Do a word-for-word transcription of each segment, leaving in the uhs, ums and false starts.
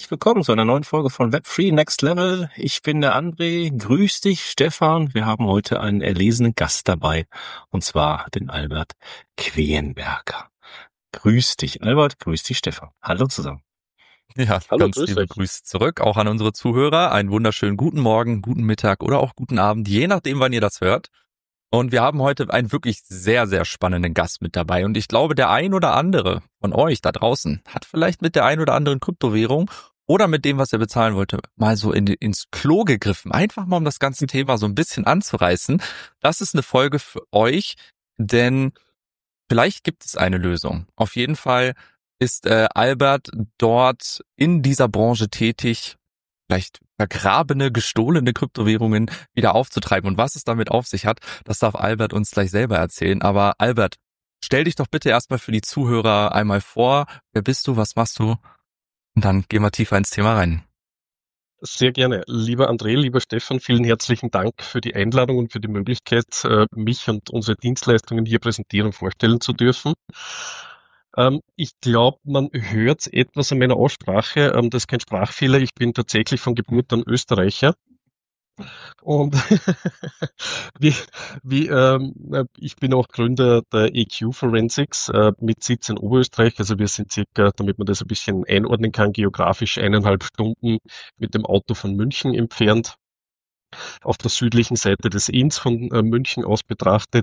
herzlich willkommen zu einer neuen Folge von Web3 Next Level. Ich bin der André. Grüß dich, Stefan. Wir haben heute einen erlesenen Gast dabei, und zwar den Albert Quenberger. Grüß dich, Albert. Grüß dich, Stefan. Hallo zusammen. Ja, Hallo, ganz grüß liebe euch. Grüße zurück, auch an unsere Zuhörer. Einen wunderschönen guten Morgen, guten Mittag oder auch guten Abend, je nachdem, wann ihr das hört. Und wir haben heute einen wirklich sehr, sehr spannenden Gast mit dabei. Und ich glaube, der ein oder andere von euch da draußen hat vielleicht mit der ein oder anderen Kryptowährung oder mit dem, was er bezahlen wollte, mal so in, ins Klo gegriffen. Einfach mal, um das ganze Thema so ein bisschen anzureißen. Das ist eine Folge für euch, denn vielleicht gibt es eine Lösung. Auf jeden Fall ist äh, Albert dort in dieser Branche tätig, vielleicht vergrabene, gestohlene Kryptowährungen wieder aufzutreiben. Und was es damit auf sich hat, das darf Albert uns gleich selber erzählen. Aber Albert, stell dich doch bitte erstmal für die Zuhörer einmal vor. Wer bist du, was machst du? Und dann gehen wir tiefer ins Thema rein. Sehr gerne. Lieber André, lieber Stefan, vielen herzlichen Dank für die Einladung und für die Möglichkeit, mich und unsere Dienstleistungen hier präsentieren und vorstellen zu dürfen. Ich glaube, man hört etwas an meiner Aussprache. Das ist kein Sprachfehler. Ich bin tatsächlich von Geburt an Österreicher. Und wie, wie, ähm, ich bin auch Gründer der E Q Forensics äh, mit Sitz in Oberösterreich. Also wir sind circa, damit man das ein bisschen einordnen kann, geografisch eineinhalb Stunden mit dem Auto von München entfernt, auf der südlichen Seite des Inns von äh, München aus betrachtet.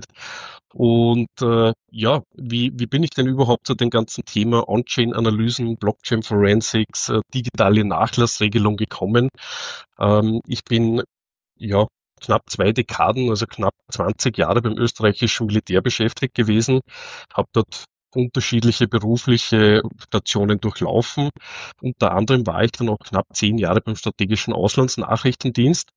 Und äh, ja, wie, wie bin ich denn überhaupt zu dem ganzen Thema On-Chain-Analysen, Blockchain-Forensics, äh, digitale Nachlassregelung gekommen? Ähm, ich bin ja knapp zwei Dekaden, also knapp zwanzig Jahre beim österreichischen Militär beschäftigt gewesen, habe dort unterschiedliche berufliche Stationen durchlaufen. Unter anderem war ich dann auch knapp zehn Jahre beim strategischen Auslandsnachrichtendienst,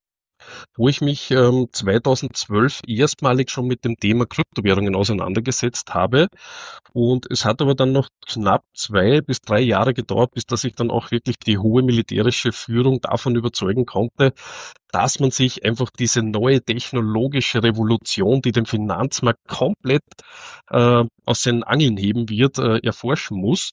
wo ich mich ähm, zweitausendzwölf erstmalig schon mit dem Thema Kryptowährungen auseinandergesetzt habe. Und es hat aber dann noch knapp zwei bis drei Jahre gedauert, bis dass ich dann auch wirklich die hohe militärische Führung davon überzeugen konnte, dass man sich einfach diese neue technologische Revolution, die den Finanzmarkt komplett äh, aus seinen Angeln heben wird, äh, erforschen muss.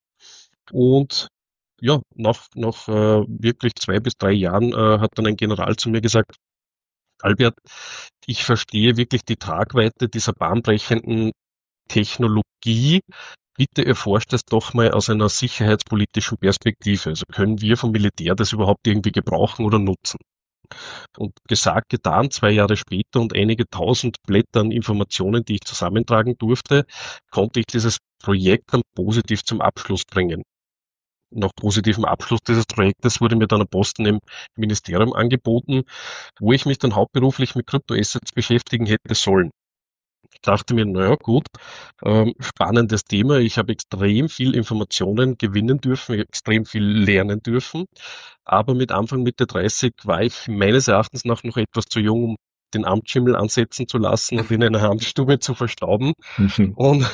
Und ja, nach, nach äh, wirklich zwei bis drei Jahren äh, hat dann ein General zu mir gesagt, Albert, ich verstehe wirklich die Tragweite dieser bahnbrechenden Technologie. Bitte erforscht es doch mal aus einer sicherheitspolitischen Perspektive. Also können wir vom Militär das überhaupt irgendwie gebrauchen oder nutzen? Und gesagt, getan, zwei Jahre später und einige tausend Blätter an Informationen, die ich zusammentragen durfte, konnte ich dieses Projekt dann positiv zum Abschluss bringen. Nach positivem Abschluss dieses Projektes wurde mir dann ein Posten im Ministerium angeboten, wo ich mich dann hauptberuflich mit Kryptoassets beschäftigen hätte sollen. Ich dachte mir, naja gut, ähm, spannendes Thema. Ich habe extrem viel Informationen gewinnen dürfen, extrem viel lernen dürfen. Aber mit Anfang Mitte dreißig war ich meines Erachtens nach noch etwas zu jung, um den Amtsschimmel ansetzen zu lassen und in einer Amtsstube zu verstauben. Mhm. Und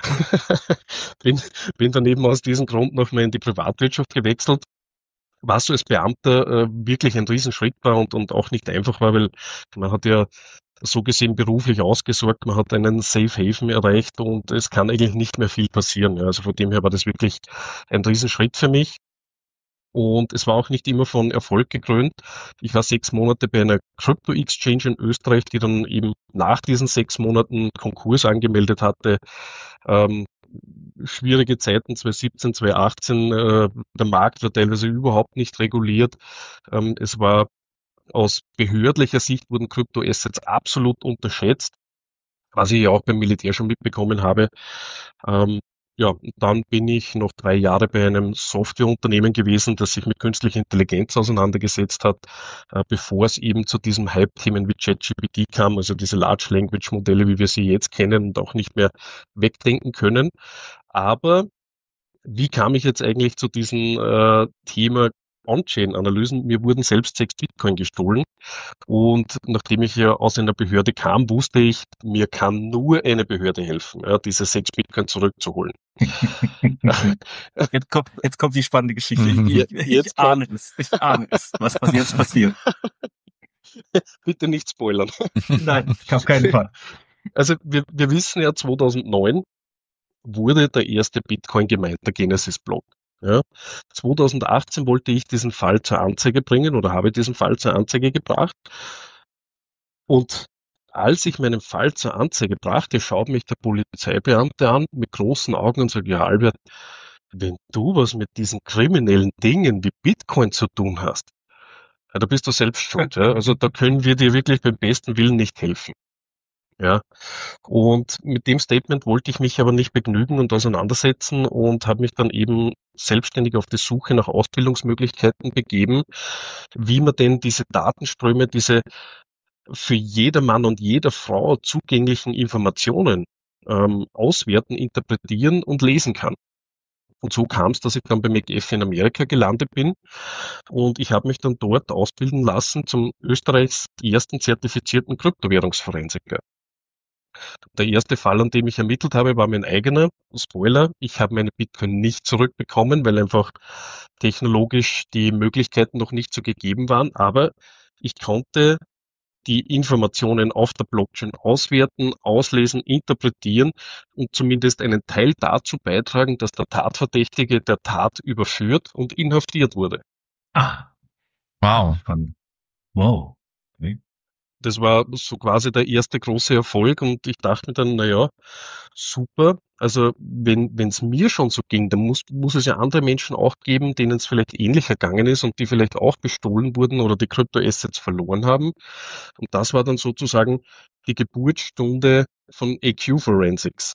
bin, bin dann eben aus diesem Grund nochmal in die Privatwirtschaft gewechselt, was so als Beamter äh, wirklich ein Riesenschritt war und, und auch nicht einfach war, weil man hat ja so gesehen beruflich ausgesorgt, man hat einen Safe Haven erreicht und es kann eigentlich nicht mehr viel passieren. Ja. Also von dem her war das wirklich ein Riesenschritt für mich. Und es war auch nicht immer von Erfolg gekrönt. Ich war sechs Monate bei einer Crypto-Exchange in Österreich, die dann eben nach diesen sechs Monaten Konkurs angemeldet hatte. Ähm, schwierige Zeiten, zwanzig siebzehn, zwanzig achtzehn, äh, der Markt war teilweise überhaupt nicht reguliert. Ähm, es war aus behördlicher Sicht wurden Kryptoassets absolut unterschätzt, was ich ja auch beim Militär schon mitbekommen habe. Ähm, ja, und dann bin ich noch drei Jahre bei einem Softwareunternehmen gewesen, das sich mit künstlicher Intelligenz auseinandergesetzt hat, äh, bevor es eben zu diesem Hype-Themen wie ChatGPT kam, also diese Large Language Modelle, wie wir sie jetzt kennen und auch nicht mehr wegdenken können. Aber wie kam ich jetzt eigentlich zu diesem äh, Thema On-Chain-Analysen? Mir wurden selbst sechs Bitcoin gestohlen und nachdem ich ja aus einer Behörde kam, wusste ich, mir kann nur eine Behörde helfen, ja, diese sechs Bitcoin zurückzuholen. Jetzt kommt, jetzt kommt die spannende Geschichte. Ich, ich, ich, Jetzt ich ahne es. Ich ahne es, was jetzt passiert. Bitte nicht spoilern. Nein, auf keinen Fall. Also wir, wir wissen ja, zweitausendneun wurde der erste Bitcoin gemeint, der Genesis-Block. Ja. zweitausendachtzehn wollte ich diesen Fall zur Anzeige bringen oder habe diesen Fall zur Anzeige gebracht. Und als ich meinen Fall zur Anzeige brachte, schaut mich der Polizeibeamte an mit großen Augen und sagt, ja Albert, wenn du was mit diesen kriminellen Dingen wie Bitcoin zu tun hast, ja, da bist du selbst schuld. Ja. Also da können wir dir wirklich beim besten Willen nicht helfen. Ja. Und mit dem Statement wollte ich mich aber nicht begnügen und auseinandersetzen und habe mich dann eben selbstständig auf die Suche nach Ausbildungsmöglichkeiten begeben, wie man denn diese Datenströme, diese für jedermann und jede Frau zugänglichen Informationen ähm, auswerten, interpretieren und lesen kann. Und so kam es, dass ich dann bei McAfee in Amerika gelandet bin und ich habe mich dann dort ausbilden lassen zum Österreichs ersten zertifizierten Kryptowährungsforensiker. Der erste Fall, an dem ich ermittelt habe, war mein eigener. Spoiler, ich habe meine Bitcoin nicht zurückbekommen, weil einfach technologisch die Möglichkeiten noch nicht so gegeben waren, aber ich konnte die Informationen auf der Blockchain auswerten, auslesen, interpretieren und zumindest einen Teil dazu beitragen, dass der Tatverdächtige der Tat überführt und inhaftiert wurde. Ah, wow. Wow. Okay. Das war so quasi der erste große Erfolg und ich dachte mir dann, naja, super. Also wenn wenn es mir schon so ging, dann muss muss es ja andere Menschen auch geben, denen es vielleicht ähnlich ergangen ist und die vielleicht auch bestohlen wurden oder die Kryptoassets verloren haben. Und das war dann sozusagen die Geburtsstunde von A Q Forensics.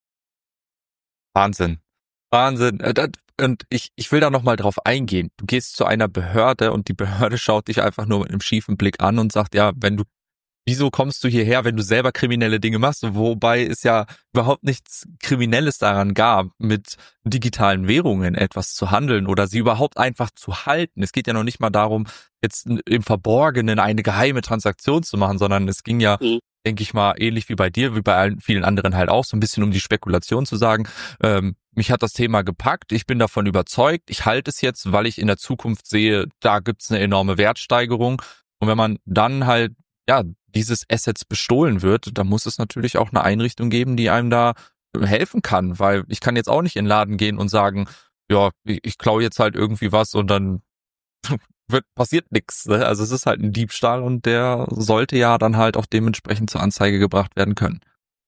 Wahnsinn. Wahnsinn. Und ich, ich will da nochmal drauf eingehen. Du gehst zu einer Behörde und die Behörde schaut dich einfach nur mit einem schiefen Blick an und sagt, ja, wenn du, wieso kommst du hierher, wenn du selber kriminelle Dinge machst? Wobei es ja überhaupt nichts Kriminelles daran gab, mit digitalen Währungen etwas zu handeln oder sie überhaupt einfach zu halten. Es geht ja noch nicht mal darum, jetzt im Verborgenen eine geheime Transaktion zu machen, sondern es ging ja, mhm. denke ich mal, ähnlich wie bei dir, wie bei allen, vielen anderen halt auch, so ein bisschen um die Spekulation zu sagen, ähm, mich hat das Thema gepackt, ich bin davon überzeugt, ich halte es jetzt, weil ich in der Zukunft sehe, da gibt's eine enorme Wertsteigerung. Und wenn man dann halt, ja, dieses Assets bestohlen wird, dann muss es natürlich auch eine Einrichtung geben, die einem da helfen kann, weil ich kann jetzt auch nicht in den Laden gehen und sagen, ja, ich, ich klaue jetzt halt irgendwie was und dann wird passiert nichts. Ne? Also es ist halt ein Diebstahl und der sollte ja dann halt auch dementsprechend zur Anzeige gebracht werden können.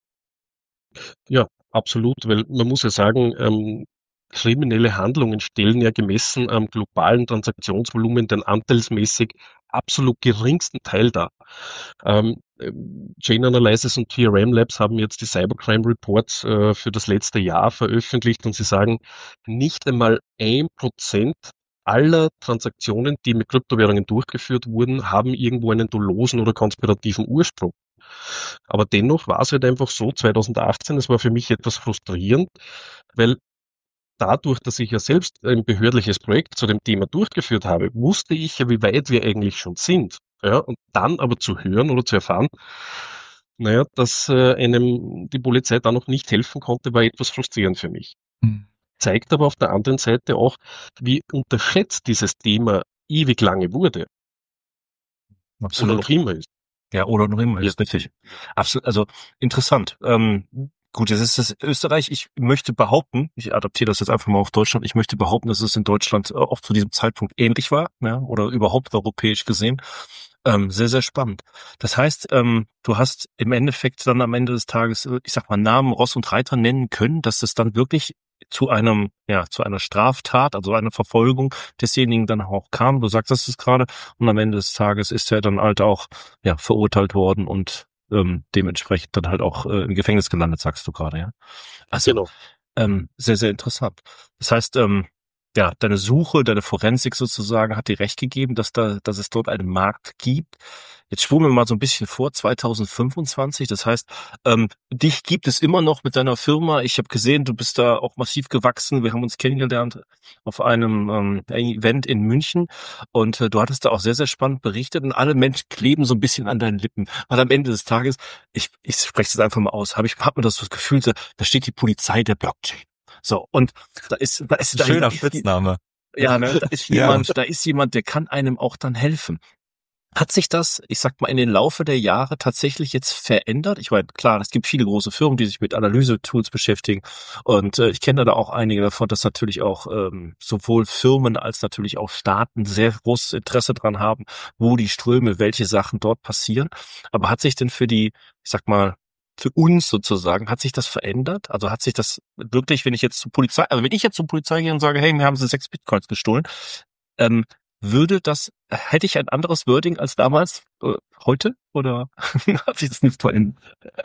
Ja, absolut, weil man muss ja sagen, ähm, kriminelle Handlungen stellen ja gemessen am globalen Transaktionsvolumen den anteilsmäßig absolut geringsten Teil dar. Ähm, Chain Analysis und T R M Labs haben jetzt die Cybercrime Reports äh, für das letzte Jahr veröffentlicht und sie sagen, nicht einmal ein Prozent aller Transaktionen, die mit Kryptowährungen durchgeführt wurden, haben irgendwo einen dolosen oder konspirativen Ursprung. Aber dennoch war es halt einfach so, zweitausendachtzehn, es war für mich etwas frustrierend, weil dadurch, dass ich ja selbst ein behördliches Projekt zu dem Thema durchgeführt habe, wusste ich ja, wie weit wir eigentlich schon sind. Ja, und dann aber zu hören oder zu erfahren, naja, dass äh, einem die Polizei da noch nicht helfen konnte, war etwas frustrierend für mich. Mhm. Zeigt aber auf der anderen Seite auch, wie unterschätzt dieses Thema ewig lange wurde. Absolut. Oder noch immer ist. Ja, oder noch immer ist, ja. Richtig. Absolut, also interessant. Ähm, gut, jetzt ist das Österreich, ich möchte behaupten, ich adaptiere das jetzt einfach mal auf Deutschland, ich möchte behaupten, dass es in Deutschland auch zu diesem Zeitpunkt ähnlich war, ja, oder überhaupt europäisch gesehen. Ähm, sehr, sehr spannend. Das heißt, ähm, du hast im Endeffekt dann am Ende des Tages, ich sag mal, Namen, Ross und Reiter nennen können, dass es dann wirklich zu einem, ja, zu einer Straftat, also einer Verfolgung desjenigen dann auch kam. Du sagst das gerade. Und am Ende des Tages ist er dann halt auch, ja, verurteilt worden und ähm, dementsprechend dann halt auch äh, im Gefängnis gelandet, sagst du gerade, ja. Also, genau. ähm, sehr, sehr interessant. Das heißt, ähm, ja, deine Suche, deine Forensik sozusagen hat dir recht gegeben, dass da, dass es dort einen Markt gibt. Jetzt spulen wir mal so ein bisschen vor, zwanzig fünfundzwanzig. Das heißt, ähm, dich gibt es immer noch mit deiner Firma. Ich habe gesehen, du bist da auch massiv gewachsen. Wir haben uns kennengelernt auf einem ähm, Event in München und äh, du hattest da auch sehr, sehr spannend berichtet und alle Menschen kleben so ein bisschen an deinen Lippen. Weil am Ende des Tages, ich, ich spreche es einfach mal aus, habe ich hab mir das so das Gefühl, da steht die Polizei der Blockchain. So, und da ist, da ist, da schöner ist, Spitzname. Ja, ne, da ist jemand, ja. da ist jemand, der kann einem auch dann helfen. Hat sich das, ich sag mal, in den Laufe der Jahre tatsächlich jetzt verändert? Ich meine, klar, es gibt viele große Firmen, die sich mit Analyse-Tools beschäftigen und äh, ich kenne da auch einige davon, dass natürlich auch ähm, sowohl Firmen als natürlich auch Staaten sehr großes Interesse dran haben, wo die Ströme, welche Sachen dort passieren. Aber hat sich denn für die, ich sag mal, für uns sozusagen, hat sich das verändert? Also hat sich das wirklich, wenn ich jetzt zur Polizei, also wenn ich jetzt zur Polizei gehe und sage, hey, mir haben sie sechs Bitcoins gestohlen, ähm, würde das, hätte ich ein anderes Wording als damals, äh, heute? Oder hat sich das nicht verändert?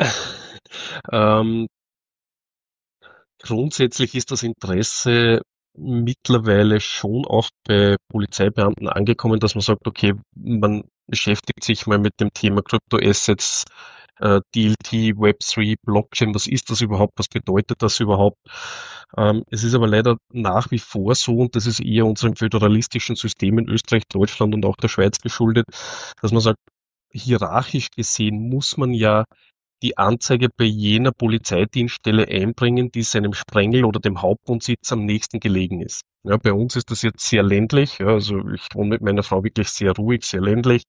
Ähm, grundsätzlich ist das Interesse mittlerweile schon auch bei Polizeibeamten angekommen, dass man sagt, okay, man beschäftigt sich mal mit dem Thema Kryptoassets, äh, D L T, Web drei, Blockchain, was ist das überhaupt, was bedeutet das überhaupt? Ähm, es ist aber leider nach wie vor so, und das ist eher unserem föderalistischen System in Österreich, Deutschland und auch der Schweiz geschuldet, dass man sagt, hierarchisch gesehen muss man ja die Anzeige bei jener Polizeidienststelle einbringen, die seinem Sprengel oder dem Hauptwohnsitz am nächsten gelegen ist. Ja, bei uns ist das jetzt sehr ländlich. Ja, also ich wohne mit meiner Frau wirklich sehr ruhig, sehr ländlich.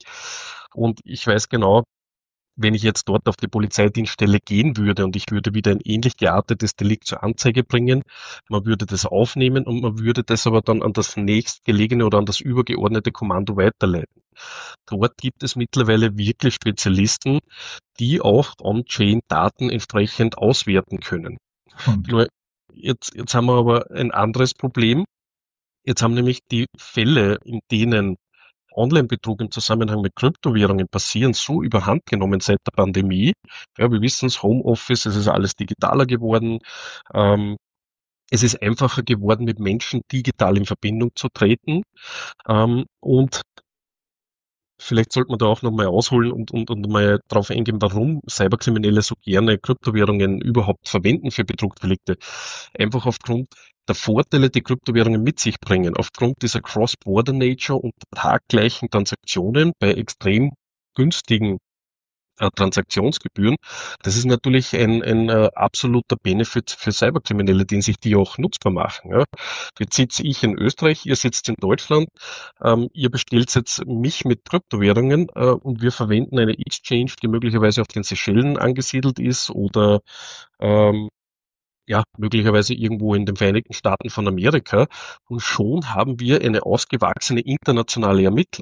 Und ich weiß genau, wenn ich jetzt dort auf die Polizeidienststelle gehen würde und ich würde wieder ein ähnlich geartetes Delikt zur Anzeige bringen, man würde das aufnehmen und man würde das aber dann an das nächstgelegene oder an das übergeordnete Kommando weiterleiten. Dort gibt es mittlerweile wirklich Spezialisten, die auch On-Chain Daten entsprechend auswerten können. Hm. Nur jetzt, jetzt haben wir aber ein anderes Problem. Jetzt haben nämlich die Fälle, in denen Online-Betrug im Zusammenhang mit Kryptowährungen passieren, so überhand genommen seit der Pandemie. Ja, wir wissen es, Homeoffice, es ist alles digitaler geworden. Ähm, es ist einfacher geworden, mit Menschen digital in Verbindung zu treten. Ähm, und vielleicht sollte man da auch nochmal ausholen und, und, und mal darauf eingehen, warum Cyberkriminelle so gerne Kryptowährungen überhaupt verwenden für Betrugsdelikte. Einfach aufgrund der Vorteile, die Kryptowährungen mit sich bringen, aufgrund dieser Cross-Border-Nature und taggleichen Transaktionen bei extrem günstigen äh, Transaktionsgebühren. Das ist natürlich ein, ein äh, absoluter Benefit für Cyberkriminelle, den sich die auch nutzbar machen. Ja. Jetzt sitze ich in Österreich, ihr sitzt in Deutschland, ähm, ihr bestellt jetzt mich mit Kryptowährungen äh, und wir verwenden eine Exchange, die möglicherweise auf den Seychellen angesiedelt ist oder ähm, ja, möglicherweise irgendwo in den Vereinigten Staaten von Amerika. Und schon haben wir eine ausgewachsene internationale Ermittlung.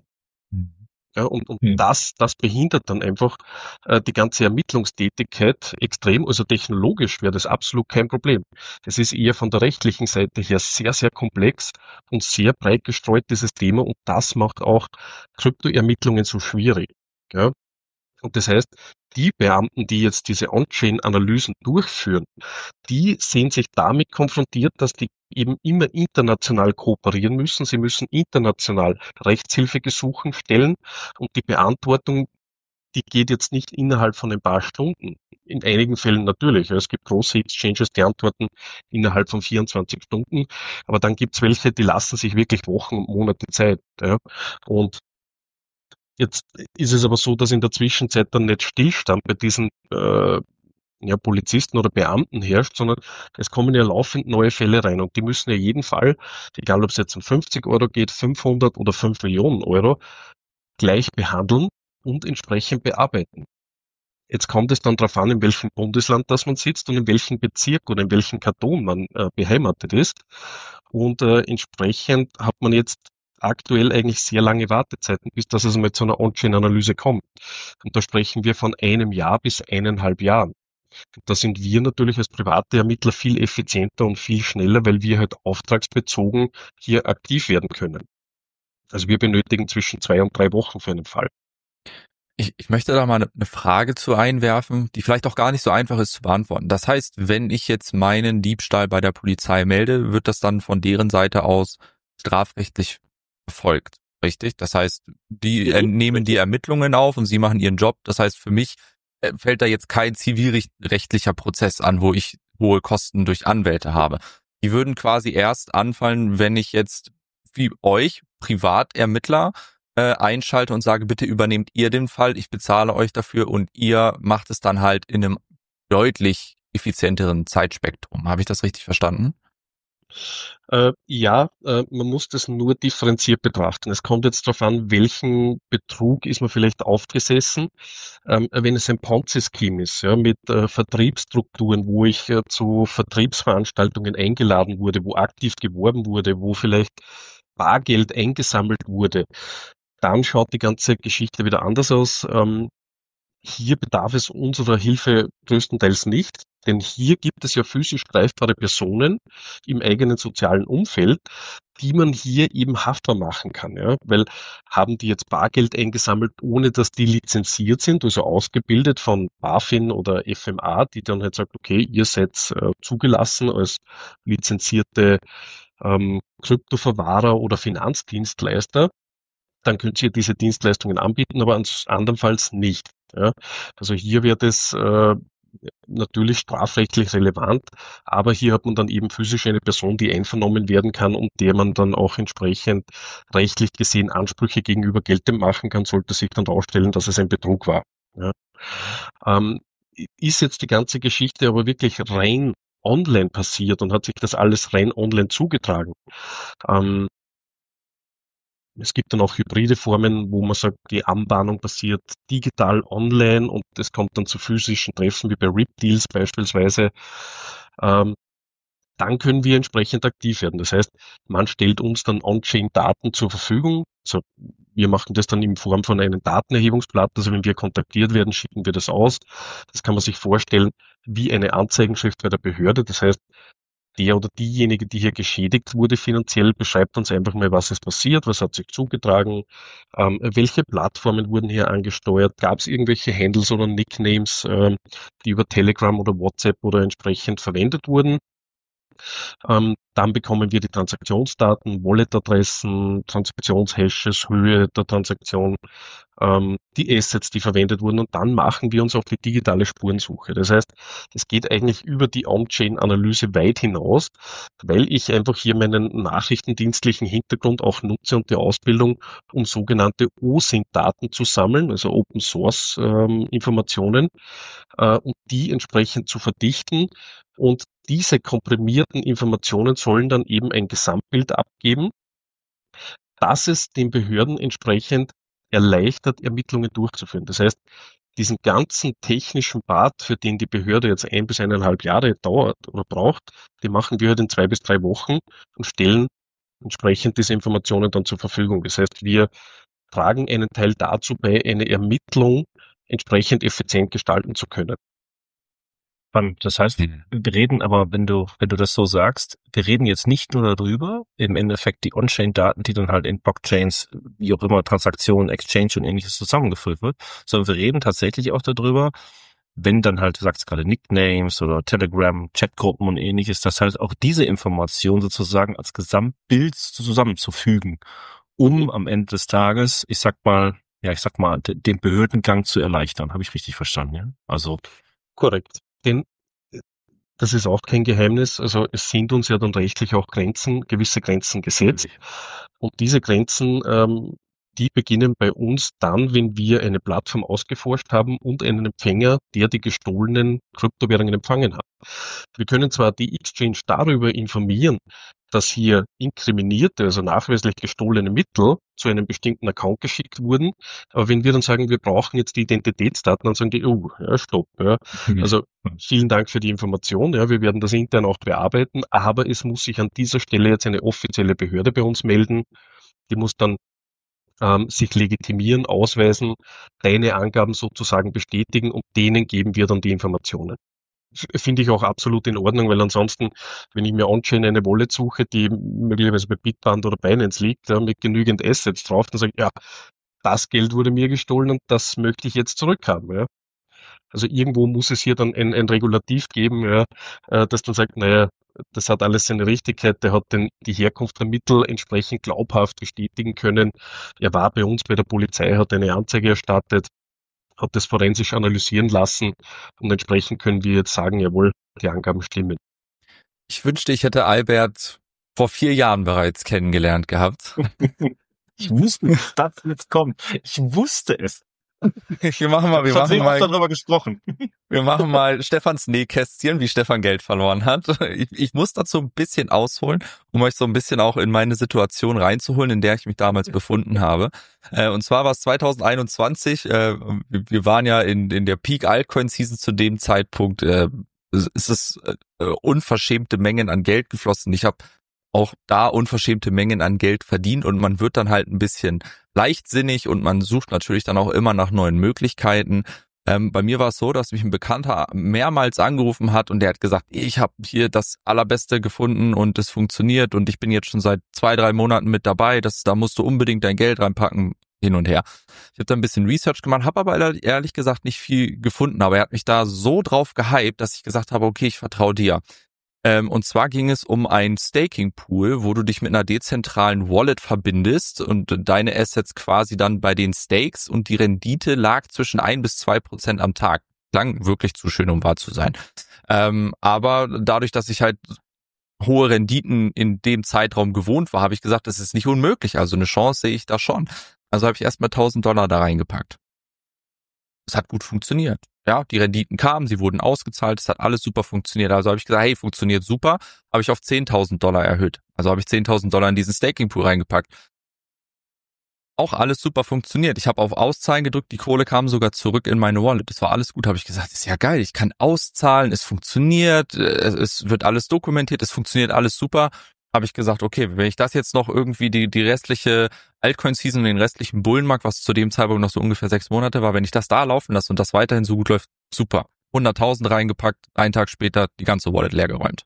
Ja, und und Hm. das, das behindert dann einfach äh, die ganze Ermittlungstätigkeit extrem. Also technologisch wäre das absolut kein Problem. Es ist eher von der rechtlichen Seite her sehr, sehr komplex und sehr breit gestreut, dieses Thema. Und das macht auch Kryptoermittlungen so schwierig. Ja. Und das heißt, die Beamten, die jetzt diese On-Chain-Analysen durchführen, die sehen sich damit konfrontiert, dass die eben immer international kooperieren müssen. Sie müssen international Rechtshilfegesuchen stellen und die Beantwortung, die geht jetzt nicht innerhalb von ein paar Stunden. In einigen Fällen natürlich. Es gibt große Exchanges, die antworten innerhalb von vierundzwanzig Stunden. Aber dann gibt es welche, die lassen sich wirklich Wochen und Monate Zeit. Ja. Und jetzt ist es aber so, dass in der Zwischenzeit dann nicht Stillstand bei diesen äh, ja, Polizisten oder Beamten herrscht, sondern es kommen ja laufend neue Fälle rein und die müssen ja jeden Fall, egal ob es jetzt um fünfzig Euro geht, fünfhundert oder fünf Millionen Euro, gleich behandeln und entsprechend bearbeiten. Jetzt kommt es dann darauf an, in welchem Bundesland das man sitzt und in welchem Bezirk oder in welchem Kanton man äh, beheimatet ist. Und äh, entsprechend hat man jetzt aktuell eigentlich sehr lange Wartezeiten, bis dass es mal zu einer On-Chain-Analyse kommt. Und da sprechen wir von einem Jahr bis eineinhalb Jahren. Da sind wir natürlich als private Ermittler viel effizienter und viel schneller, weil wir halt auftragsbezogen hier aktiv werden können. Also wir benötigen zwischen zwei und drei Wochen für einen Fall. Ich, ich möchte da mal eine Frage zu einwerfen, die vielleicht auch gar nicht so einfach ist zu beantworten. Das heißt, wenn ich jetzt meinen Diebstahl bei der Polizei melde, wird das dann von deren Seite aus strafrechtlich verfolgt, richtig? Das heißt, die nehmen die Ermittlungen auf und sie machen ihren Job. Das heißt, für mich fällt da jetzt kein zivilrechtlicher Prozess an, wo ich hohe Kosten durch Anwälte habe. Die würden quasi erst anfallen, wenn ich jetzt wie euch, Privatermittler, äh, einschalte und sage, bitte übernehmt ihr den Fall, ich bezahle euch dafür und ihr macht es dann halt in einem deutlich effizienteren Zeitspektrum. Habe ich das richtig verstanden? Äh, ja, äh, man muss das nur differenziert betrachten. Es kommt jetzt darauf an, welchen Betrug ist man vielleicht aufgesessen. Ähm, wenn es ein Ponzi-Scheme ist, ja, mit äh, Vertriebsstrukturen, wo ich äh, zu Vertriebsveranstaltungen eingeladen wurde, wo aktiv geworben wurde, wo vielleicht Bargeld eingesammelt wurde, dann schaut die ganze Geschichte wieder anders aus. Ähm, Hier bedarf es unserer Hilfe größtenteils nicht, denn hier gibt es ja physisch greifbare Personen im eigenen sozialen Umfeld, die man hier eben haftbar machen kann. Ja? Weil haben die jetzt Bargeld eingesammelt, ohne dass die lizenziert sind, also ausgebildet von BaFin oder F M A, die dann halt sagt, okay, ihr seid äh, zugelassen als lizenzierte ähm, Kryptoverwahrer oder Finanzdienstleister, dann könnt ihr diese Dienstleistungen anbieten, aber andernfalls nicht. Ja. Also hier wird es äh, natürlich strafrechtlich relevant, aber hier hat man dann eben physisch eine Person, die einvernommen werden kann und der man dann auch entsprechend rechtlich gesehen Ansprüche gegenüber geltend machen kann, sollte sich dann herausstellen, dass es ein Betrug war. Ja. Ähm, ist jetzt die ganze Geschichte aber wirklich rein online passiert und hat sich das alles rein online zugetragen? Ähm, Es gibt dann auch hybride Formen, wo man sagt, die Anbahnung passiert digital online und es kommt dann zu physischen Treffen wie bei R I P-Deals beispielsweise. Ähm, dann können wir entsprechend aktiv werden. Das heißt, man stellt uns dann On-Chain-Daten zur Verfügung. Also wir machen das dann in Form von einem Datenerhebungsblatt. Also wenn wir kontaktiert werden, schicken wir das aus. Das kann man sich vorstellen wie eine Anzeigenschrift bei der Behörde. Das heißt, der oder diejenige, die hier geschädigt wurde finanziell, beschreibt uns einfach mal, was ist passiert, was hat sich zugetragen, ähm, welche Plattformen wurden hier angesteuert, gab es irgendwelche Handles oder Nicknames, ähm, die über Telegram oder WhatsApp oder entsprechend verwendet wurden. Ähm, dann bekommen wir die Transaktionsdaten, Wallet-Adressen, Transaktionshashes, Höhe der Transaktion, ähm, die Assets, die verwendet wurden und dann machen wir uns auf die digitale Spurensuche. Das heißt, es geht eigentlich über die On-Chain-Analyse weit hinaus, weil ich einfach hier meinen nachrichtendienstlichen Hintergrund auch nutze und die Ausbildung, um sogenannte O S I N-Daten zu sammeln, also Open-Source-Informationen, äh, und die entsprechend zu verdichten. Und diese komprimierten Informationen sollen dann eben ein Gesamtbild abgeben, das es den Behörden entsprechend erleichtert, Ermittlungen durchzuführen. Das heißt, diesen ganzen technischen Part, für den die Behörde jetzt ein bis eineinhalb Jahre dauert oder braucht, den machen wir halt in zwei bis drei Wochen und stellen entsprechend diese Informationen dann zur Verfügung. Das heißt, wir tragen einen Teil dazu bei, eine Ermittlung entsprechend effizient gestalten zu können. Das heißt, wir reden aber, wenn du, wenn du das so sagst, wir reden jetzt nicht nur darüber, im Endeffekt die On-Chain-Daten, die dann halt in Blockchains, wie auch immer, Transaktionen, Exchange und ähnliches zusammengeführt wird, sondern wir reden tatsächlich auch darüber, wenn dann halt, du sagst gerade Nicknames oder Telegram, Chatgruppen und ähnliches, dass halt auch diese Information sozusagen als Gesamtbild zusammenzufügen, um am Ende des Tages, ich sag mal, ja, ich sag mal, den Behördengang zu erleichtern. Habe ich richtig verstanden, ja? Also. Korrekt. Denn das ist auch kein Geheimnis. Also es sind uns ja dann rechtlich auch Grenzen, gewisse Grenzen gesetzt. Und diese Grenzen, ähm, die beginnen bei uns dann, wenn wir eine Plattform ausgeforscht haben und einen Empfänger, der die gestohlenen Kryptowährungen empfangen hat. Wir können zwar die Exchange darüber informieren, dass hier inkriminierte, also nachweislich gestohlene Mittel zu einem bestimmten Account geschickt wurden, aber wenn wir dann sagen, wir brauchen jetzt die Identitätsdaten, dann sagen die, oh, ja, stopp. Ja. Also vielen Dank für die Information, ja, wir werden das intern auch bearbeiten, aber es muss sich an dieser Stelle jetzt eine offizielle Behörde bei uns melden, die muss dann ähm, sich legitimieren, ausweisen, deine Angaben sozusagen bestätigen und denen geben wir dann die Informationen. Finde ich auch absolut in Ordnung, weil ansonsten, wenn ich mir on-chain eine Wallet suche, die möglicherweise bei Bitband oder Binance liegt, ja, mit genügend Assets drauf, dann sage ich, ja, das Geld wurde mir gestohlen und das möchte ich jetzt zurückhaben. Ja. Also irgendwo muss es hier dann ein, ein Regulativ geben, ja, das dann sagt, naja, das hat alles seine Richtigkeit, der hat den, die Herkunft der Mittel entsprechend glaubhaft bestätigen können. Er war bei uns bei der Polizei, hat eine Anzeige erstattet, hat das forensisch analysieren lassen und entsprechend können wir jetzt sagen, jawohl, die Angaben stimmen. Ich wünschte, ich hätte Albert vor vier Jahren bereits kennengelernt gehabt. Ich wusste, dass das jetzt kommt. Ich wusste es. Wir machen mal, wir Schon machen sehr oft mal, darüber gesprochen. wir machen mal Stefans Nähkästchen, wie Stefan Geld verloren hat. Ich, ich muss dazu ein bisschen ausholen, um euch so ein bisschen auch in meine Situation reinzuholen, in der ich mich damals befunden habe. Äh, und zwar war es zwanzig einundzwanzig, äh, wir, wir waren ja in, in der Peak Altcoin Season zu dem Zeitpunkt, äh, es ist äh, unverschämte Mengen an Geld geflossen. Ich habe auch da unverschämte Mengen an Geld verdient und man wird dann halt ein bisschen leichtsinnig und man sucht natürlich dann auch immer nach neuen Möglichkeiten. Ähm, bei mir war es so, dass mich ein Bekannter mehrmals angerufen hat und der hat gesagt, ich habe hier das Allerbeste gefunden und es funktioniert und ich bin jetzt schon seit zwei, drei Monaten mit dabei, das, da musst du unbedingt dein Geld reinpacken, hin und her. Ich habe da ein bisschen Research gemacht, habe aber ehrlich gesagt nicht viel gefunden, aber er hat mich da so drauf gehypt, dass ich gesagt habe, okay, ich vertraue dir. Ähm, und zwar ging es um ein Staking-Pool, wo du dich mit einer dezentralen Wallet verbindest und deine Assets quasi dann bei den Stakes und die Rendite lag zwischen ein bis zwei Prozent am Tag. Klang wirklich zu schön, um wahr zu sein. Ähm, aber dadurch, dass ich halt hohe Renditen in dem Zeitraum gewohnt war, habe ich gesagt, das ist nicht unmöglich. Also eine Chance sehe ich da schon. Also habe ich erstmal tausend Dollar da reingepackt. Es hat gut funktioniert. Ja, die Renditen kamen, sie wurden ausgezahlt, es hat alles super funktioniert. Also habe ich gesagt, hey, funktioniert super, habe ich auf zehntausend Dollar erhöht. Also habe ich zehntausend Dollar in diesen Staking-Pool reingepackt. Auch alles super funktioniert. Ich habe auf Auszahlen gedrückt, die Kohle kam sogar zurück in meine Wallet. Das war alles gut, habe ich gesagt, ist ja geil, ich kann auszahlen, es funktioniert, es wird alles dokumentiert, es funktioniert alles super. Habe ich gesagt, okay, wenn ich das jetzt noch irgendwie die die restliche Altcoin-Season, den restlichen Bullenmarkt, was zu dem Zeitpunkt noch so ungefähr sechs Monate war, wenn ich das da laufen lasse und das weiterhin so gut läuft, super. hunderttausend reingepackt, einen Tag später die ganze Wallet leergeräumt.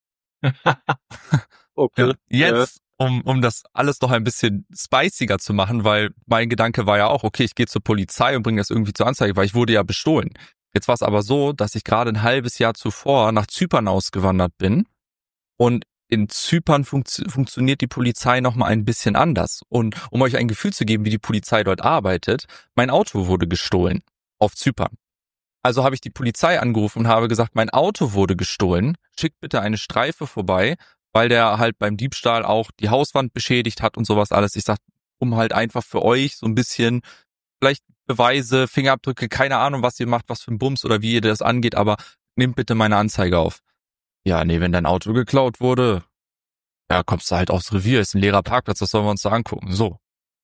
Okay. Ja, jetzt, um um das alles noch ein bisschen spiciger zu machen, weil mein Gedanke war ja auch, okay, ich gehe zur Polizei und bringe das irgendwie zur Anzeige, weil ich wurde ja bestohlen. Jetzt war es aber so, dass ich gerade ein halbes Jahr zuvor nach Zypern ausgewandert bin und in Zypern funktio- funktioniert die Polizei nochmal ein bisschen anders. Und um euch ein Gefühl zu geben, wie die Polizei dort arbeitet, mein Auto wurde gestohlen auf Zypern. Also habe ich die Polizei angerufen und habe gesagt, mein Auto wurde gestohlen, schickt bitte eine Streife vorbei, weil der halt beim Diebstahl auch die Hauswand beschädigt hat und sowas alles. Ich sag, um halt einfach für euch so ein bisschen vielleicht Beweise, Fingerabdrücke, keine Ahnung, was ihr macht, was für ein Bums oder wie ihr das angeht, aber nehmt bitte meine Anzeige auf. Ja, nee, wenn dein Auto geklaut wurde, ja, kommst du halt aufs Revier, ist ein leerer Parkplatz, das sollen wir uns da angucken. So.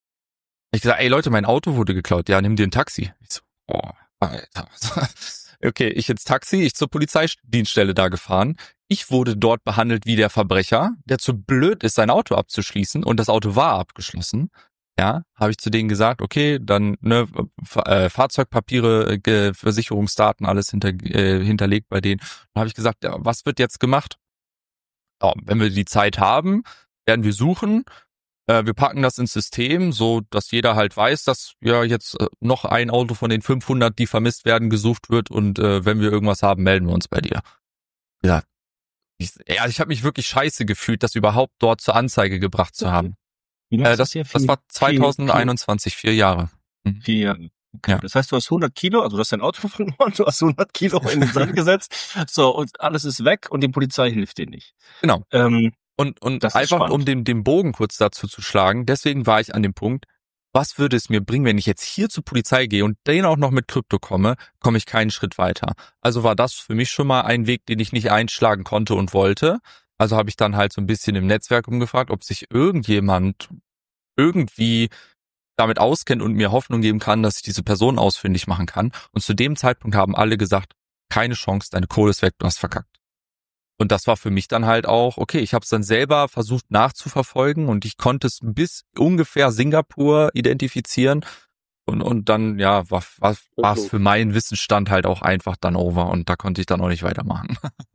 Ich gesagt, ey Leute, mein Auto wurde geklaut, ja, nimm dir ein Taxi. Ich so, oh, Alter. Okay, ich ins Taxi, ich zur Polizeidienststelle da gefahren. Ich wurde dort behandelt wie der Verbrecher, der zu blöd ist, sein Auto abzuschließen und das Auto war abgeschlossen. Ja, habe ich zu denen gesagt, okay, dann ne, äh, Fahrzeugpapiere, äh, Versicherungsdaten, alles hinter, äh, hinterlegt bei denen. Dann habe ich gesagt, ja, was wird jetzt gemacht? Ja, wenn wir die Zeit haben, werden wir suchen. Äh, wir packen das ins System, so dass jeder halt weiß, dass ja jetzt äh, noch ein Auto von den fünfhundert, die vermisst werden, gesucht wird und äh, wenn wir irgendwas haben, melden wir uns bei dir. Ja, ich, ja, ich habe mich wirklich scheiße gefühlt, das überhaupt dort zur Anzeige gebracht zu haben. Äh, das, das war zwanzig einundzwanzig, vier Jahre. Mhm. Vier Jahre. Okay. Ja. Das heißt, du hast hundert Kilo, also du hast dein Auto verloren, du hast hundert Kilo in den Sand gesetzt, so, und alles ist weg und die Polizei hilft dir nicht. Genau. Ähm, und und das einfach, um den, den Bogen kurz dazu zu schlagen, deswegen war ich an dem Punkt, was würde es mir bringen, wenn ich jetzt hier zur Polizei gehe und denen auch noch mit Krypto komme, komme ich keinen Schritt weiter. Also war das für mich schon mal ein Weg, den ich nicht einschlagen konnte und wollte. Also habe ich dann halt so ein bisschen im Netzwerk umgefragt, ob sich irgendjemand irgendwie damit auskennt und mir Hoffnung geben kann, dass ich diese Person ausfindig machen kann. Und zu dem Zeitpunkt haben alle gesagt, keine Chance, deine Kohle ist weg, du hast verkackt. Und das war für mich dann halt auch, okay, ich habe es dann selber versucht nachzuverfolgen und ich konnte es bis ungefähr Singapur identifizieren. Und, und dann, ja, war, war, war es für meinen Wissensstand halt auch einfach dann over und da konnte ich dann auch nicht weitermachen.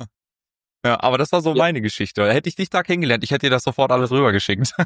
Ja, aber das war so ja. meine Geschichte. Hätte ich dich da kennengelernt, ich hätte dir das sofort alles rübergeschickt.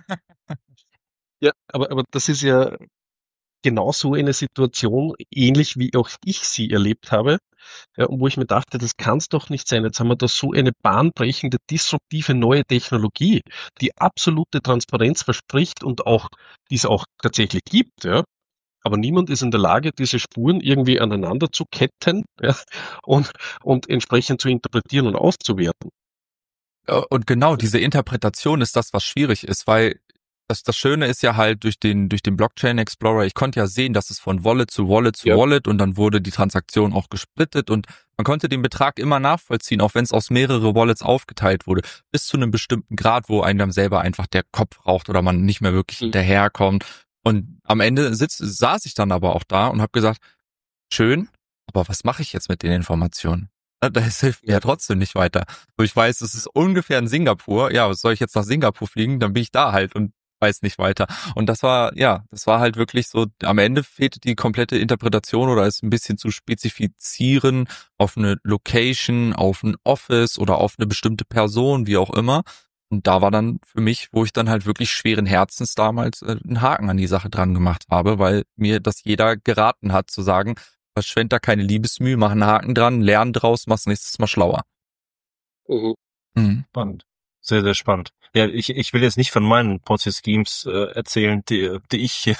Ja, aber, aber das ist ja genau so eine Situation, ähnlich wie auch ich sie erlebt habe, ja, wo ich mir dachte, das kann es doch nicht sein. Jetzt haben wir da so eine bahnbrechende, disruptive neue Technologie, die absolute Transparenz verspricht und auch, die es auch tatsächlich gibt, ja. Aber niemand ist in der Lage, diese Spuren irgendwie aneinander zu ketten, ja, und, und entsprechend zu interpretieren und auszuwerten. Und genau diese Interpretation ist das, was schwierig ist, weil Das, das Schöne ist ja halt durch den, durch den Blockchain Explorer, ich konnte ja sehen, dass es von Wallet zu Wallet zu Ja. Wallet und dann wurde die Transaktion auch gesplittet und man konnte den Betrag immer nachvollziehen, auch wenn es aus mehrere Wallets aufgeteilt wurde, bis zu einem bestimmten Grad, wo einem dann selber einfach der Kopf raucht oder man nicht mehr wirklich Mhm. hinterherkommt. Und am Ende sitz, saß ich dann aber auch da und habe gesagt, schön, aber was mache ich jetzt mit den Informationen? Das hilft mir ja Ja. trotzdem nicht weiter. So, ich weiß, es ist ungefähr in Singapur. Ja, was soll ich jetzt nach Singapur fliegen? Dann bin ich da halt und weiß nicht weiter. Und das war, ja, das war halt wirklich so, am Ende fehlte die komplette Interpretation oder es ein bisschen zu spezifizieren auf eine Location, auf ein Office oder auf eine bestimmte Person, wie auch immer. Und da war dann für mich, wo ich dann halt wirklich schweren Herzens damals äh, einen Haken an die Sache dran gemacht habe, weil mir das jeder geraten hat, zu sagen, verschwend da keine Liebesmühe, mach einen Haken dran, lern draus, mach's nächstes Mal schlauer. Mhm. Mhm. Spannend. Sehr, sehr spannend. Ja, ich, ich will jetzt nicht von meinen Ponzi-Schemes äh, erzählen, die, die ich,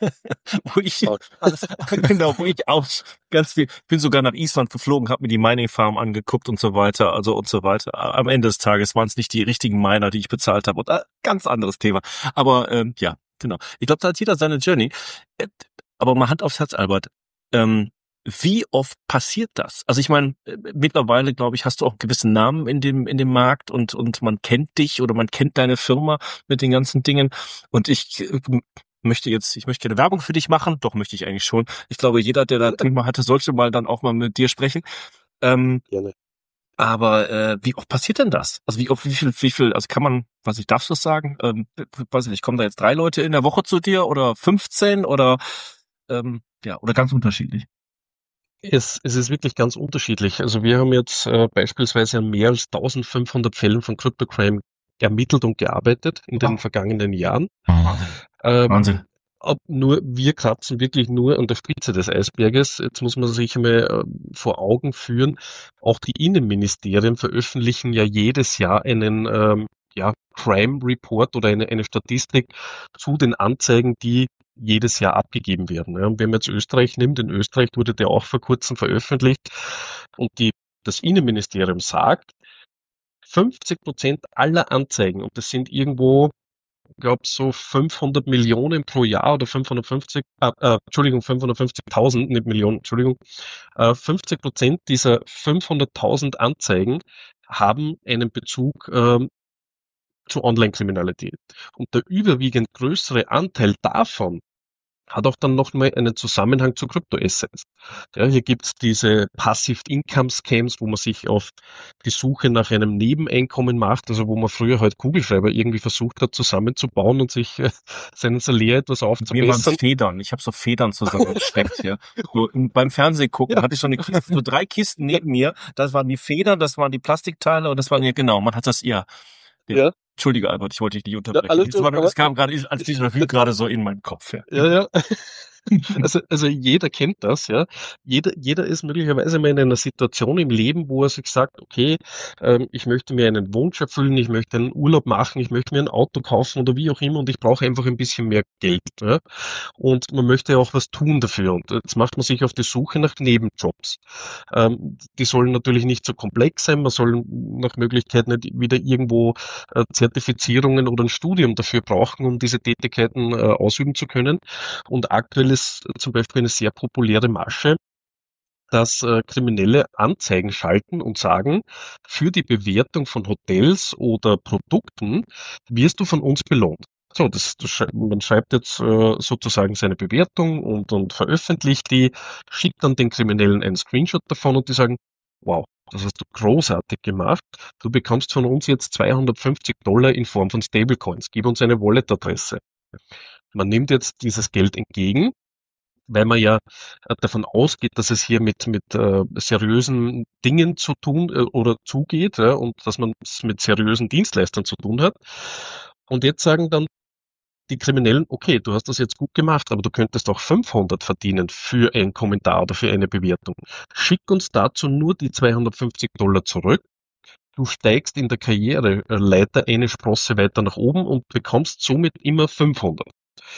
wo ich, also, genau, wo ich auch ganz viel, bin sogar nach Island geflogen, habe mir die Mining Farm angeguckt und so weiter, also und so weiter. Am Ende des Tages waren es nicht die richtigen Miner, die ich bezahlt habe. Und äh, ganz anderes Thema. Aber ähm, ja, genau. Ich glaube, da hat jeder seine Journey. Äh, aber mal Hand aufs Herz, Albert. Ähm, Wie oft passiert das? Also ich meine, mittlerweile, glaube ich, hast du auch einen gewissen Namen in dem in dem Markt und und man kennt dich oder man kennt deine Firma mit den ganzen Dingen. Und ich äh, möchte jetzt, ich möchte keine Werbung für dich machen, doch möchte ich eigentlich schon. Ich glaube, jeder, der da Thema hatte, sollte mal dann auch mal mit dir sprechen. Ähm, Gerne. aber äh, wie oft passiert denn das? Also wie oft, wie viel, wie viel, also kann man, was ich, darfst du das sagen? Ähm, weiß ich nicht, kommen da jetzt drei Leute in der Woche zu dir oder fünfzehn oder ähm, ja, oder ganz unterschiedlich? Es, es ist wirklich ganz unterschiedlich. Also wir haben jetzt äh, beispielsweise an mehr als eintausendfünfhundert Fällen von Cryptocrime ermittelt und gearbeitet in den Wow. vergangenen Jahren. Wahnsinn. Ähm, Wahnsinn. ob nur wir kratzen wirklich nur an der Spitze des Eisberges. Jetzt muss man sich einmal äh, vor Augen führen. Auch die Innenministerien veröffentlichen ja jedes Jahr einen ähm, ja, Crime Report oder eine, eine Statistik zu den Anzeigen, die jedes Jahr abgegeben werden. Ja, und wenn man jetzt Österreich nimmt, in Österreich wurde der auch vor kurzem veröffentlicht und die, das Innenministerium sagt, fünfzig Prozent aller Anzeigen, und das sind irgendwo, ich glaube, so fünfhundert Millionen pro Jahr oder fünfhundertfünfzig, äh, äh, Entschuldigung, fünfhundertfünfzigtausend, nicht Millionen, Entschuldigung, äh, fünfzig Prozent dieser fünfhunderttausend Anzeigen haben einen Bezug ähm, zu Online-Kriminalität. Und der überwiegend größere Anteil davon hat auch dann noch mal einen Zusammenhang zu Kryptoassets. Ja, hier gibt's diese Passive Income Scams, wo man sich auf die Suche nach einem Nebeneinkommen macht, also wo man früher halt Kugelschreiber irgendwie versucht hat zusammenzubauen und sich äh, seinen Salär etwas Mir waren es aufzubessern. Federn. Ich habe so Federn zusammengesteckt hier. So, im- beim Fernsehen gucken Ja. hatte ich so eine Kiste, so drei Kisten neben mir. Das waren die Federn, das waren die Plastikteile und das waren ja genau. Man hat das ja. ja. Ja. Entschuldige, Albert, ich wollte dich nicht Ja, unterbrechen. alles Das, gut, war, aber das kam gerade als dieser Revue gerade so in meinen Kopf. Ja. ja, ja. Also, also jeder kennt das, ja. Jeder, jeder ist möglicherweise mal in einer Situation im Leben, wo er sich sagt, okay, ähm, ich möchte mir einen Wunsch erfüllen, ich möchte einen Urlaub machen, ich möchte mir ein Auto kaufen oder wie auch immer und ich brauche einfach ein bisschen mehr Geld. Ja? Und man möchte auch was tun dafür. Und jetzt macht man sich auf die Suche nach Nebenjobs. Ähm, die sollen natürlich nicht so komplex sein, man soll nach Möglichkeit nicht wieder irgendwo äh, Zertifizierungen oder ein Studium dafür brauchen, um diese Tätigkeiten äh, ausüben zu können. Und aktuell ist zum Beispiel eine sehr populäre Masche, dass äh, Kriminelle Anzeigen schalten und sagen, für die Bewertung von Hotels oder Produkten wirst du von uns belohnt. So, das, das schrei- man schreibt jetzt äh, sozusagen seine Bewertung und, und veröffentlicht die, schickt dann den Kriminellen einen Screenshot davon und die sagen, wow, das hast du großartig gemacht. Du bekommst von uns jetzt zweihundertfünfzig Dollar in Form von Stablecoins. Gib uns eine Wallet-Adresse. Man nimmt jetzt dieses Geld entgegen, weil man ja äh, davon ausgeht, dass es hier mit, mit äh, seriösen Dingen zu tun äh, oder zugeht, ja, und dass man es mit seriösen Dienstleistern zu tun hat. Und jetzt sagen dann die Kriminellen, okay, du hast das jetzt gut gemacht, aber du könntest auch fünfhundert verdienen für einen Kommentar oder für eine Bewertung. Schick uns dazu nur die zweihundertfünfzig Dollar zurück. Du steigst in der Karriereleiter eine Sprosse weiter nach oben und bekommst somit immer fünfhundert.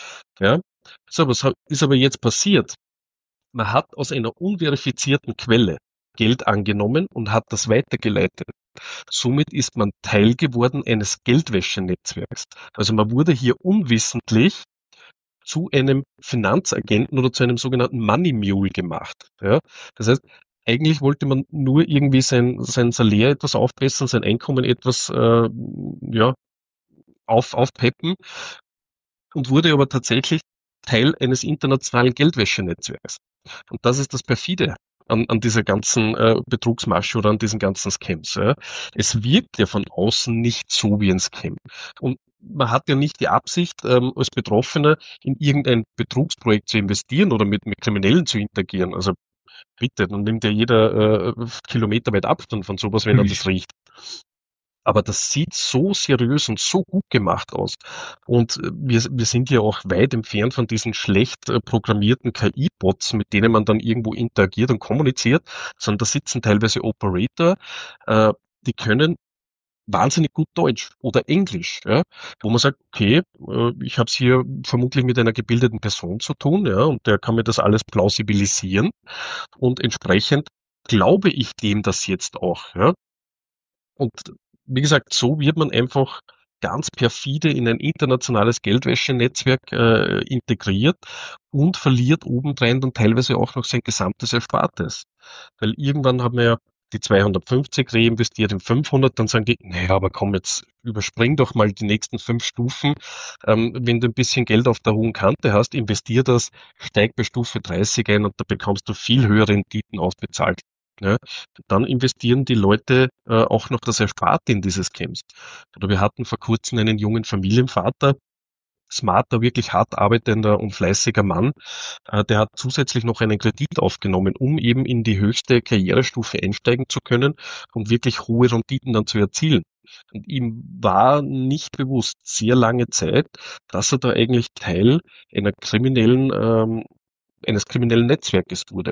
Ja? So, was ist aber jetzt passiert? Man hat aus einer unverifizierten Quelle Geld angenommen und hat das weitergeleitet. Somit ist man Teil geworden eines Geldwäschenetzwerks. Also man wurde hier unwissentlich zu einem Finanzagenten oder zu einem sogenannten Money Mule gemacht. Ja? Das heißt, eigentlich wollte man nur irgendwie sein, sein Salär etwas aufbessern, sein Einkommen etwas äh, ja, auf, aufpeppen und wurde aber tatsächlich Teil eines internationalen Geldwäschenetzwerks. Und das ist das Perfide an, an dieser ganzen äh, Betrugsmasche oder an diesen ganzen Scams. Ja. Es wirkt ja von außen nicht so wie ein Scam. Und man hat ja nicht die Absicht, ähm, als Betroffener in irgendein Betrugsprojekt zu investieren oder mit, mit Kriminellen zu interagieren. Also bitte, dann nimmt ja jeder äh, kilometerweit Abstand von sowas, wenn er das riecht. Aber das sieht so seriös und so gut gemacht aus. Und wir, wir sind ja auch weit entfernt von diesen schlecht äh, programmierten K I-Bots, mit denen man dann irgendwo interagiert und kommuniziert, sondern da sitzen teilweise Operator, äh, die können wahnsinnig gut Deutsch oder Englisch, ja, wo man sagt, okay, äh, ich habe es hier vermutlich mit einer gebildeten Person zu tun, ja, und der kann mir das alles plausibilisieren und entsprechend glaube ich dem das jetzt auch, ja. Und wie gesagt, so wird man einfach ganz perfide in ein internationales Geldwäschenetzwerk äh, integriert und verliert obendrein dann teilweise auch noch sein gesamtes Erspartes. Weil irgendwann haben wir ja die zweihundertfünfzig reinvestiert in fünfhundert, dann sagen die, naja, aber komm, jetzt überspring doch mal die nächsten fünf Stufen. Ähm, wenn du ein bisschen Geld auf der hohen Kante hast, investier das, steig bei Stufe dreißig ein und da bekommst du viel höhere Renditen ausbezahlt. Ja, dann investieren die Leute äh, auch noch das Ersparte in diese Scams. Oder wir hatten vor kurzem einen jungen Familienvater, smarter, wirklich hart arbeitender und fleißiger Mann, äh, der hat zusätzlich noch einen Kredit aufgenommen, um eben in die höchste Karrierestufe einsteigen zu können und wirklich hohe Renditen dann zu erzielen. Und ihm war nicht bewusst, sehr lange Zeit, dass er da eigentlich Teil einer kriminellen, ähm, eines kriminellen Netzwerkes wurde.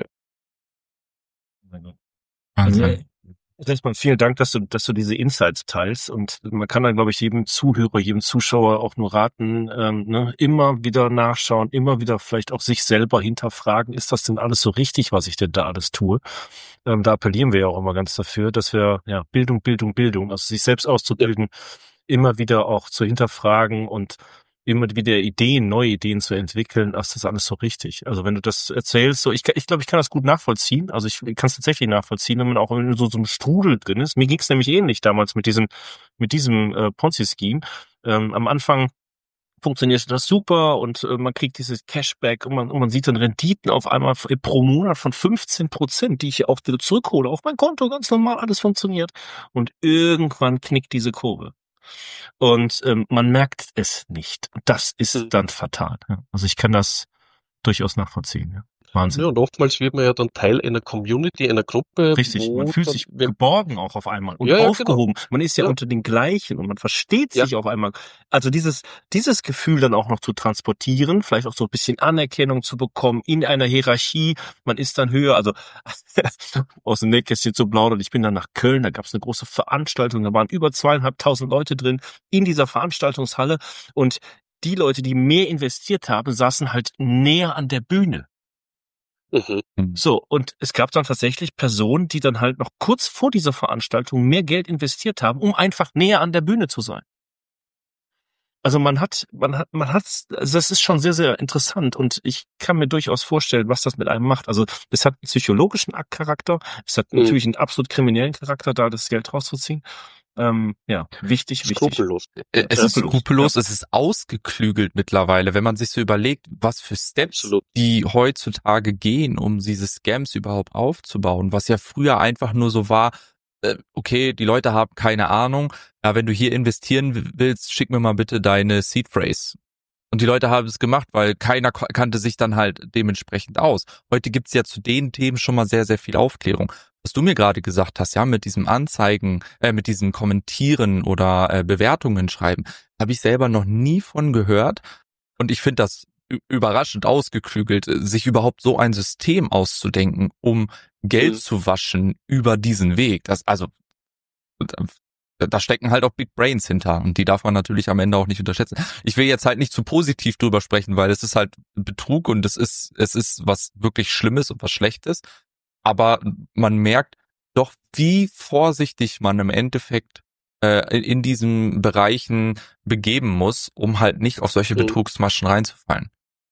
Also, erstmal vielen Dank, dass du, dass du diese Insights teilst, und man kann dann, glaube ich, jedem Zuhörer, jedem Zuschauer auch nur raten, ähm, ne, immer wieder nachschauen, immer wieder vielleicht auch sich selber hinterfragen, ist das denn alles so richtig, was ich denn da alles tue? Ähm, da appellieren wir ja auch immer ganz dafür, dass wir, ja, Bildung, Bildung, Bildung, also sich selbst auszubilden, ja, immer wieder auch zu hinterfragen und immer wieder Ideen, neue Ideen zu entwickeln, ist das alles so richtig. Also wenn du das erzählst, so ich, ich glaube, ich kann das gut nachvollziehen. Also ich kann es tatsächlich nachvollziehen, wenn man auch in so, so einem Strudel drin ist. Mir ging es nämlich ähnlich damals mit diesem, mit diesem äh, Ponzi-Scheme. Ähm, am Anfang funktioniert das super und äh, man kriegt dieses Cashback und man, und man sieht dann Renditen auf einmal pro Monat von fünfzehn Prozent, die ich auch wieder zurückhole auf mein Konto, ganz normal, alles funktioniert. Und irgendwann knickt diese Kurve. Und ähm, man merkt es nicht. Das ist dann fatal. Ja. Also ich kann das durchaus nachvollziehen. Ja. Wahnsinn. Ja, und oftmals wird man ja dann Teil einer Community, einer Gruppe. Richtig, man fühlt dann, sich geborgen auch auf einmal und ja, ja, aufgehoben. Genau. Man ist ja, ja unter den gleichen und man versteht sich ja auf einmal. Also dieses dieses Gefühl dann auch noch zu transportieren, vielleicht auch so ein bisschen Anerkennung zu bekommen in einer Hierarchie. Man ist dann höher. Also aus dem Nähkästchen zu plaudern. Ich bin dann nach Köln, da gab es eine große Veranstaltung, da waren über zweieinhalbtausend Leute drin in dieser Veranstaltungshalle, und die Leute, die mehr investiert haben, saßen halt näher an der Bühne. Mhm. So, und es gab dann tatsächlich Personen, die dann halt noch kurz vor dieser Veranstaltung mehr Geld investiert haben, um einfach näher an der Bühne zu sein. Also man hat, man hat, man hat, also das ist schon sehr, sehr interessant, und ich kann mir durchaus vorstellen, was das mit einem macht. Also es hat einen psychologischen Charakter, es hat mhm. natürlich einen absolut kriminellen Charakter, da das Geld rauszuziehen. Ähm, ja, wichtig, skrupellos. wichtig. Es ist skrupellos, ja. Es ist ausgeklügelt mittlerweile, wenn man sich so überlegt, was für Steps Absolut. Die heutzutage gehen, um diese Scams überhaupt aufzubauen, was ja früher einfach nur so war, äh, okay, die Leute haben keine Ahnung, ja, wenn du hier investieren willst, schick mir mal bitte deine Seed Phrase. Und die Leute haben es gemacht, weil keiner kannte sich dann halt dementsprechend aus. Heute gibt's ja zu den Themen schon mal sehr, sehr viel Aufklärung. Was du mir gerade gesagt hast, ja, mit diesem Anzeigen, äh, mit diesem Kommentieren oder äh, Bewertungen schreiben, habe ich selber noch nie von gehört. Und ich finde das überraschend ausgeklügelt, sich überhaupt so ein System auszudenken, um Geld mhm. zu waschen über diesen Weg. Das, also, da stecken halt auch Big Brains hinter, und die darf man natürlich am Ende auch nicht unterschätzen. Ich will jetzt halt nicht zu positiv drüber sprechen, weil es ist halt Betrug und es ist, es ist was wirklich Schlimmes und was Schlechtes. Aber man merkt, Doch wie vorsichtig man im Endeffekt äh, in, in diesen Bereichen begeben muss, um halt nicht auf solche Mhm. Betrugsmaschen reinzufallen.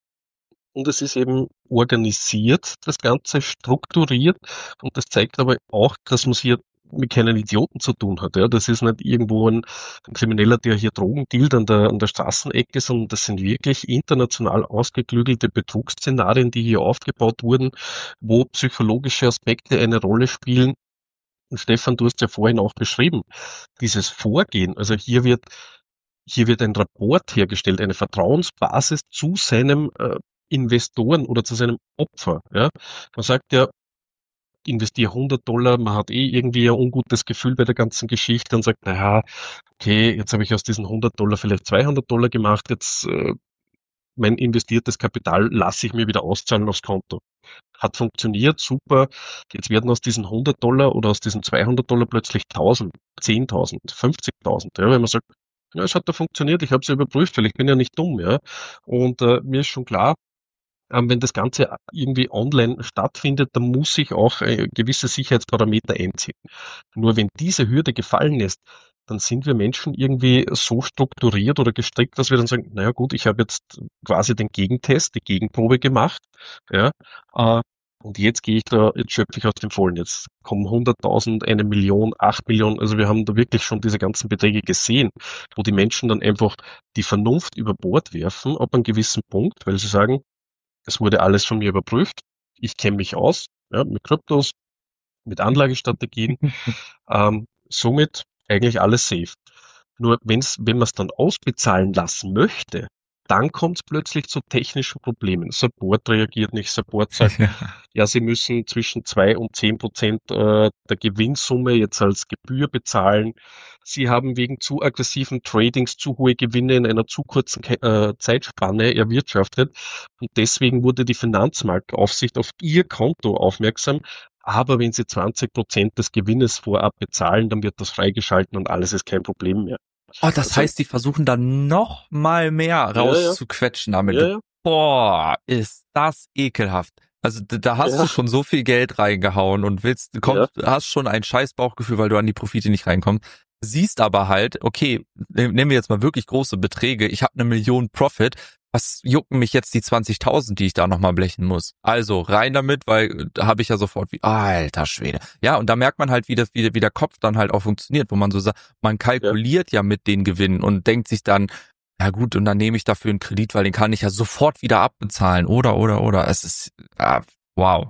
Und es ist eben organisiert, das Ganze strukturiert. Und das zeigt aber auch, dass man es hier mit keinen Idioten zu tun hat. Ja, das ist nicht irgendwo ein, ein Krimineller, der hier Drogen dealt an der, an der Straßenecke, sondern das sind wirklich international ausgeklügelte Betrugsszenarien, die hier aufgebaut wurden, wo psychologische Aspekte eine Rolle spielen. Und Stefan, du hast ja vorhin auch beschrieben, dieses Vorgehen. Also hier wird, hier wird ein Rapport hergestellt, eine Vertrauensbasis zu seinem äh, Investoren oder zu seinem Opfer. Ja? Man sagt ja, investiere hundert Dollar, man hat eh irgendwie ein ungutes Gefühl bei der ganzen Geschichte und sagt, naja, okay, jetzt habe ich aus diesen hundert Dollar vielleicht zweihundert Dollar gemacht, jetzt äh, mein investiertes Kapital lasse ich mir wieder auszahlen aufs Konto. Hat funktioniert, super. Jetzt werden aus diesen hundert Dollar oder aus diesen zweihundert Dollar plötzlich tausend, zehntausend, fünfzigtausend. Ja, wenn man sagt, ja, es hat da funktioniert, ich habe es ja überprüft, weil ich bin ja nicht dumm. Ja. Und äh, mir ist schon klar, ähm, wenn das Ganze irgendwie online stattfindet, dann muss ich auch äh, gewisse Sicherheitsparameter einziehen. Nur wenn diese Hürde gefallen ist, dann sind wir Menschen irgendwie so strukturiert oder gestrickt, dass wir dann sagen, naja gut, ich habe jetzt quasi den Gegentest, die Gegenprobe gemacht, ja, äh, und jetzt gehe ich da, jetzt schöpfe ich aus dem Vollen. Jetzt kommen hunderttausend, eine Million, acht Millionen. Also wir haben da wirklich schon diese ganzen Beträge gesehen, wo die Menschen dann einfach die Vernunft über Bord werfen, ab einem gewissen Punkt, weil sie sagen, es wurde alles von mir überprüft. Ich kenne mich aus, ja, mit Kryptos, mit Anlagestrategien. ähm, somit eigentlich alles safe. Nur wenn's, wenn man es dann ausbezahlen lassen möchte, dann kommt es plötzlich zu technischen Problemen. Support reagiert nicht, Support sagt, ja, sie müssen zwischen zwei und zehn Prozent äh, der Gewinnsumme jetzt als Gebühr bezahlen. Sie haben wegen zu aggressiven Tradings zu hohe Gewinne in einer zu kurzen äh, Zeitspanne erwirtschaftet. Und deswegen wurde die Finanzmarktaufsicht auf ihr Konto aufmerksam. Aber wenn Sie zwanzig Prozent des Gewinnes vorab bezahlen, dann wird das freigeschalten und alles ist kein Problem mehr. Oh, das Also, heißt, die versuchen dann noch mal mehr rauszuquetschen damit. Ja, ja. Boah, ist das ekelhaft. Also da hast Ja. du schon so viel Geld reingehauen und willst, kommst, hast schon ein scheiß Bauchgefühl, weil du an die Profite nicht reinkommst. Siehst aber halt, okay, nehmen wir jetzt mal wirklich große Beträge. Ich habe eine Million Profit. Was jucken mich jetzt die zwanzigtausend, die ich da nochmal blechen muss? Also rein damit, weil da habe ich ja sofort wie, alter Schwede. Ja, und da merkt man halt, wie, das, wie, wie der Kopf dann halt auch funktioniert, wo man so sagt, man kalkuliert ja, ja mit den Gewinnen und denkt sich dann, ja gut, und dann nehme ich dafür einen Kredit, weil den kann ich ja sofort wieder abbezahlen. Oder, oder, oder. Es ist, ah, wow.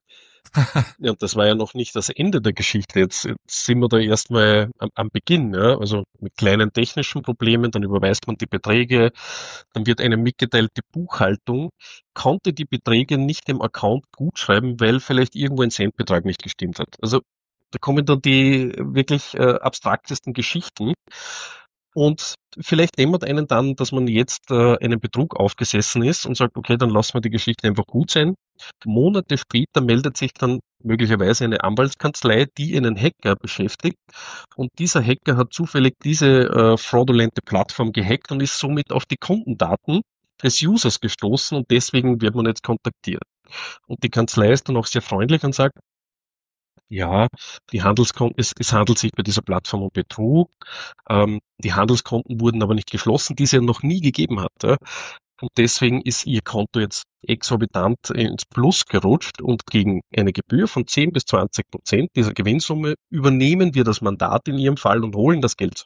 Ja, und das war ja noch nicht das Ende der Geschichte. Jetzt, jetzt sind wir da erstmal am, am Beginn, ja. Also mit kleinen technischen Problemen, dann überweist man die Beträge, dann wird einem mitgeteilt, die Buchhaltung konnte die Beträge nicht dem Account gutschreiben, weil vielleicht irgendwo ein Centbetrag nicht gestimmt hat. Also da kommen dann die wirklich äh, abstraktesten Geschichten. Und vielleicht dämmert einen dann, dass man jetzt äh, einen Betrug aufgesessen ist und sagt, okay, dann lassen wir die Geschichte einfach gut sein. Monate später meldet sich dann möglicherweise eine Anwaltskanzlei, die einen Hacker beschäftigt. Und dieser Hacker hat zufällig diese äh, fraudulente Plattform gehackt und ist somit auf die Kundendaten des Users gestoßen und deswegen wird man jetzt kontaktiert. Und die Kanzlei ist dann auch sehr freundlich und sagt, ja, die Handelskonten, es, es handelt sich bei dieser Plattform um Betrug. Ähm, die Handelskonten wurden aber nicht geschlossen, die es ja noch nie gegeben hat. Ja. Und deswegen ist ihr Konto jetzt exorbitant ins Plus gerutscht und gegen eine Gebühr von zehn bis zwanzig Prozent dieser Gewinnsumme übernehmen wir das Mandat in ihrem Fall und holen das Geld.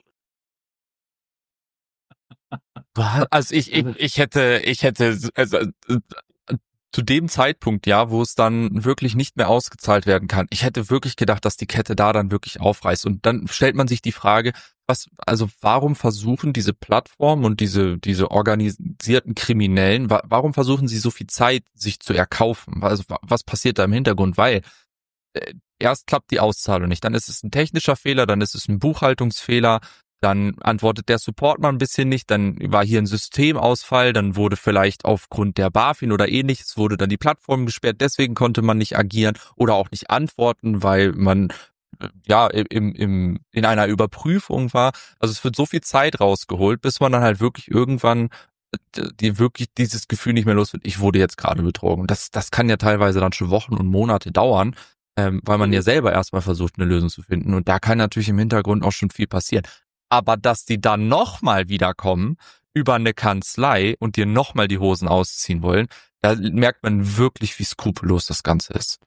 Also ich, ich, ich hätte, ich hätte, also, zu dem Zeitpunkt, ja, wo es dann wirklich nicht mehr ausgezahlt werden kann. Ich hätte wirklich gedacht, dass die Kette da dann wirklich aufreißt. Und dann stellt man sich die Frage, was, also warum versuchen diese Plattformen und diese, diese organisierten Kriminellen, wa- warum versuchen sie so viel Zeit, sich zu erkaufen? Also was passiert da im Hintergrund? Weil äh, erst klappt die Auszahlung nicht, dann ist es ein technischer Fehler, dann ist es ein Buchhaltungsfehler, dann antwortet der Support mal ein bisschen nicht, dann war hier ein Systemausfall, dann wurde vielleicht aufgrund der BaFin oder ähnliches, wurde dann die Plattform gesperrt, deswegen konnte man nicht agieren oder auch nicht antworten, weil man äh, ja im, im, in einer Überprüfung war. Also es wird so viel Zeit rausgeholt, bis man dann halt wirklich irgendwann äh, die wirklich dieses Gefühl nicht mehr los wird, ich wurde jetzt gerade betrogen. Das, das kann ja teilweise dann schon Wochen und Monate dauern. ähm, weil man ja selber erstmal versucht, eine Lösung zu finden. Und da kann natürlich im Hintergrund auch schon viel passieren. Aber dass die dann nochmal wiederkommen über eine Kanzlei und dir nochmal die Hosen ausziehen wollen, da merkt man wirklich, wie skrupellos das Ganze ist.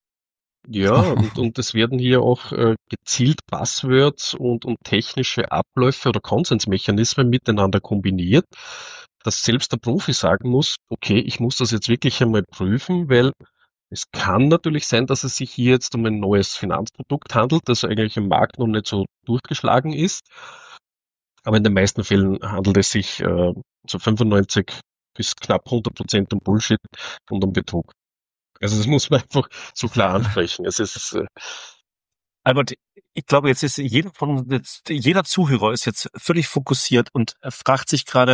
Ja, und, und es werden hier auch äh, gezielt Buzzwords und, und technische Abläufe oder Konsensmechanismen miteinander kombiniert, dass selbst der Profi sagen muss, okay, ich muss das jetzt wirklich einmal prüfen, weil es kann natürlich sein, dass es sich hier jetzt um ein neues Finanzprodukt handelt, das eigentlich im Markt noch nicht so durchgeschlagen ist. Aber in den meisten Fällen handelt es sich äh, zu fünfundneunzig bis knapp hundert Prozent um Bullshit und um Betrug. Also das muss man einfach so klar ansprechen. Es ist äh, Albert, ich glaube, jetzt ist jeder von jetzt, jeder Zuhörer ist jetzt völlig fokussiert und er fragt sich gerade,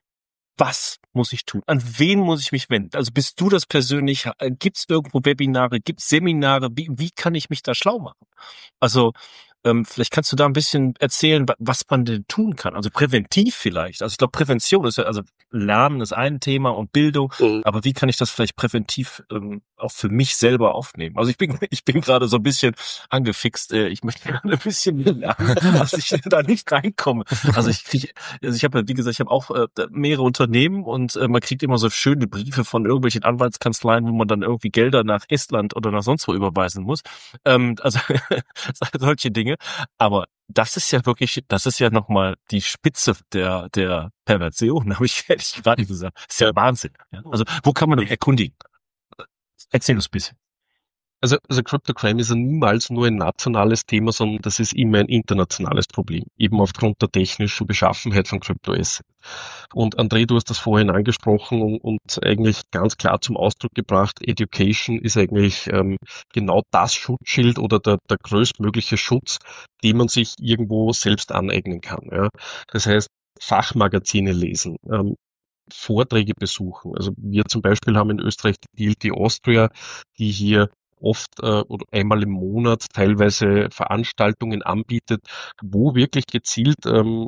was muss ich tun? An wen muss ich mich wenden? Also bist du das persönlich? Gibt es irgendwo Webinare? Gibt es Seminare? Wie, wie kann ich mich da schlau machen? Also ähm, vielleicht kannst du da ein bisschen erzählen, wa- was man denn tun kann. Also präventiv vielleicht. Also ich glaube, Prävention ist ja, also Lernen ist ein Thema und Bildung, Mhm. aber wie kann ich das vielleicht präventiv ähm, auch für mich selber aufnehmen? Also ich bin ich bin gerade so ein bisschen angefixt. Äh, ich möchte gerade ein bisschen lernen, dass ich da nicht reinkomme. Also ich kriege, also ich habe ja, wie gesagt, ich habe auch äh, mehrere Unternehmen und äh, man kriegt immer so schöne Briefe von irgendwelchen Anwaltskanzleien, wo man dann irgendwie Gelder nach Estland oder nach sonst wo überweisen muss. Ähm, also solche Dinge. Aber das ist ja wirklich, das ist ja nochmal die Spitze der der Perversion, habe ich ehrlich gerade gesagt. Das ist ja Wahnsinn. Ja? Also wo kann man denn erkundigen? Erzähl uns ein bisschen. Also, also Cryptocrime ist ja niemals nur ein nationales Thema, sondern das ist immer ein internationales Problem, eben aufgrund der technischen Beschaffenheit von Cryptoassets. Und André, du hast das vorhin angesprochen und, und eigentlich ganz klar zum Ausdruck gebracht, Education ist eigentlich ähm, genau das Schutzschild oder der, der größtmögliche Schutz, den man sich irgendwo selbst aneignen kann. Ja. Das heißt, Fachmagazine lesen, ähm, Vorträge besuchen. Also wir zum Beispiel haben in Österreich die D L T Austria, die hier oft äh, oder einmal im Monat teilweise Veranstaltungen anbietet, wo wirklich gezielt ähm,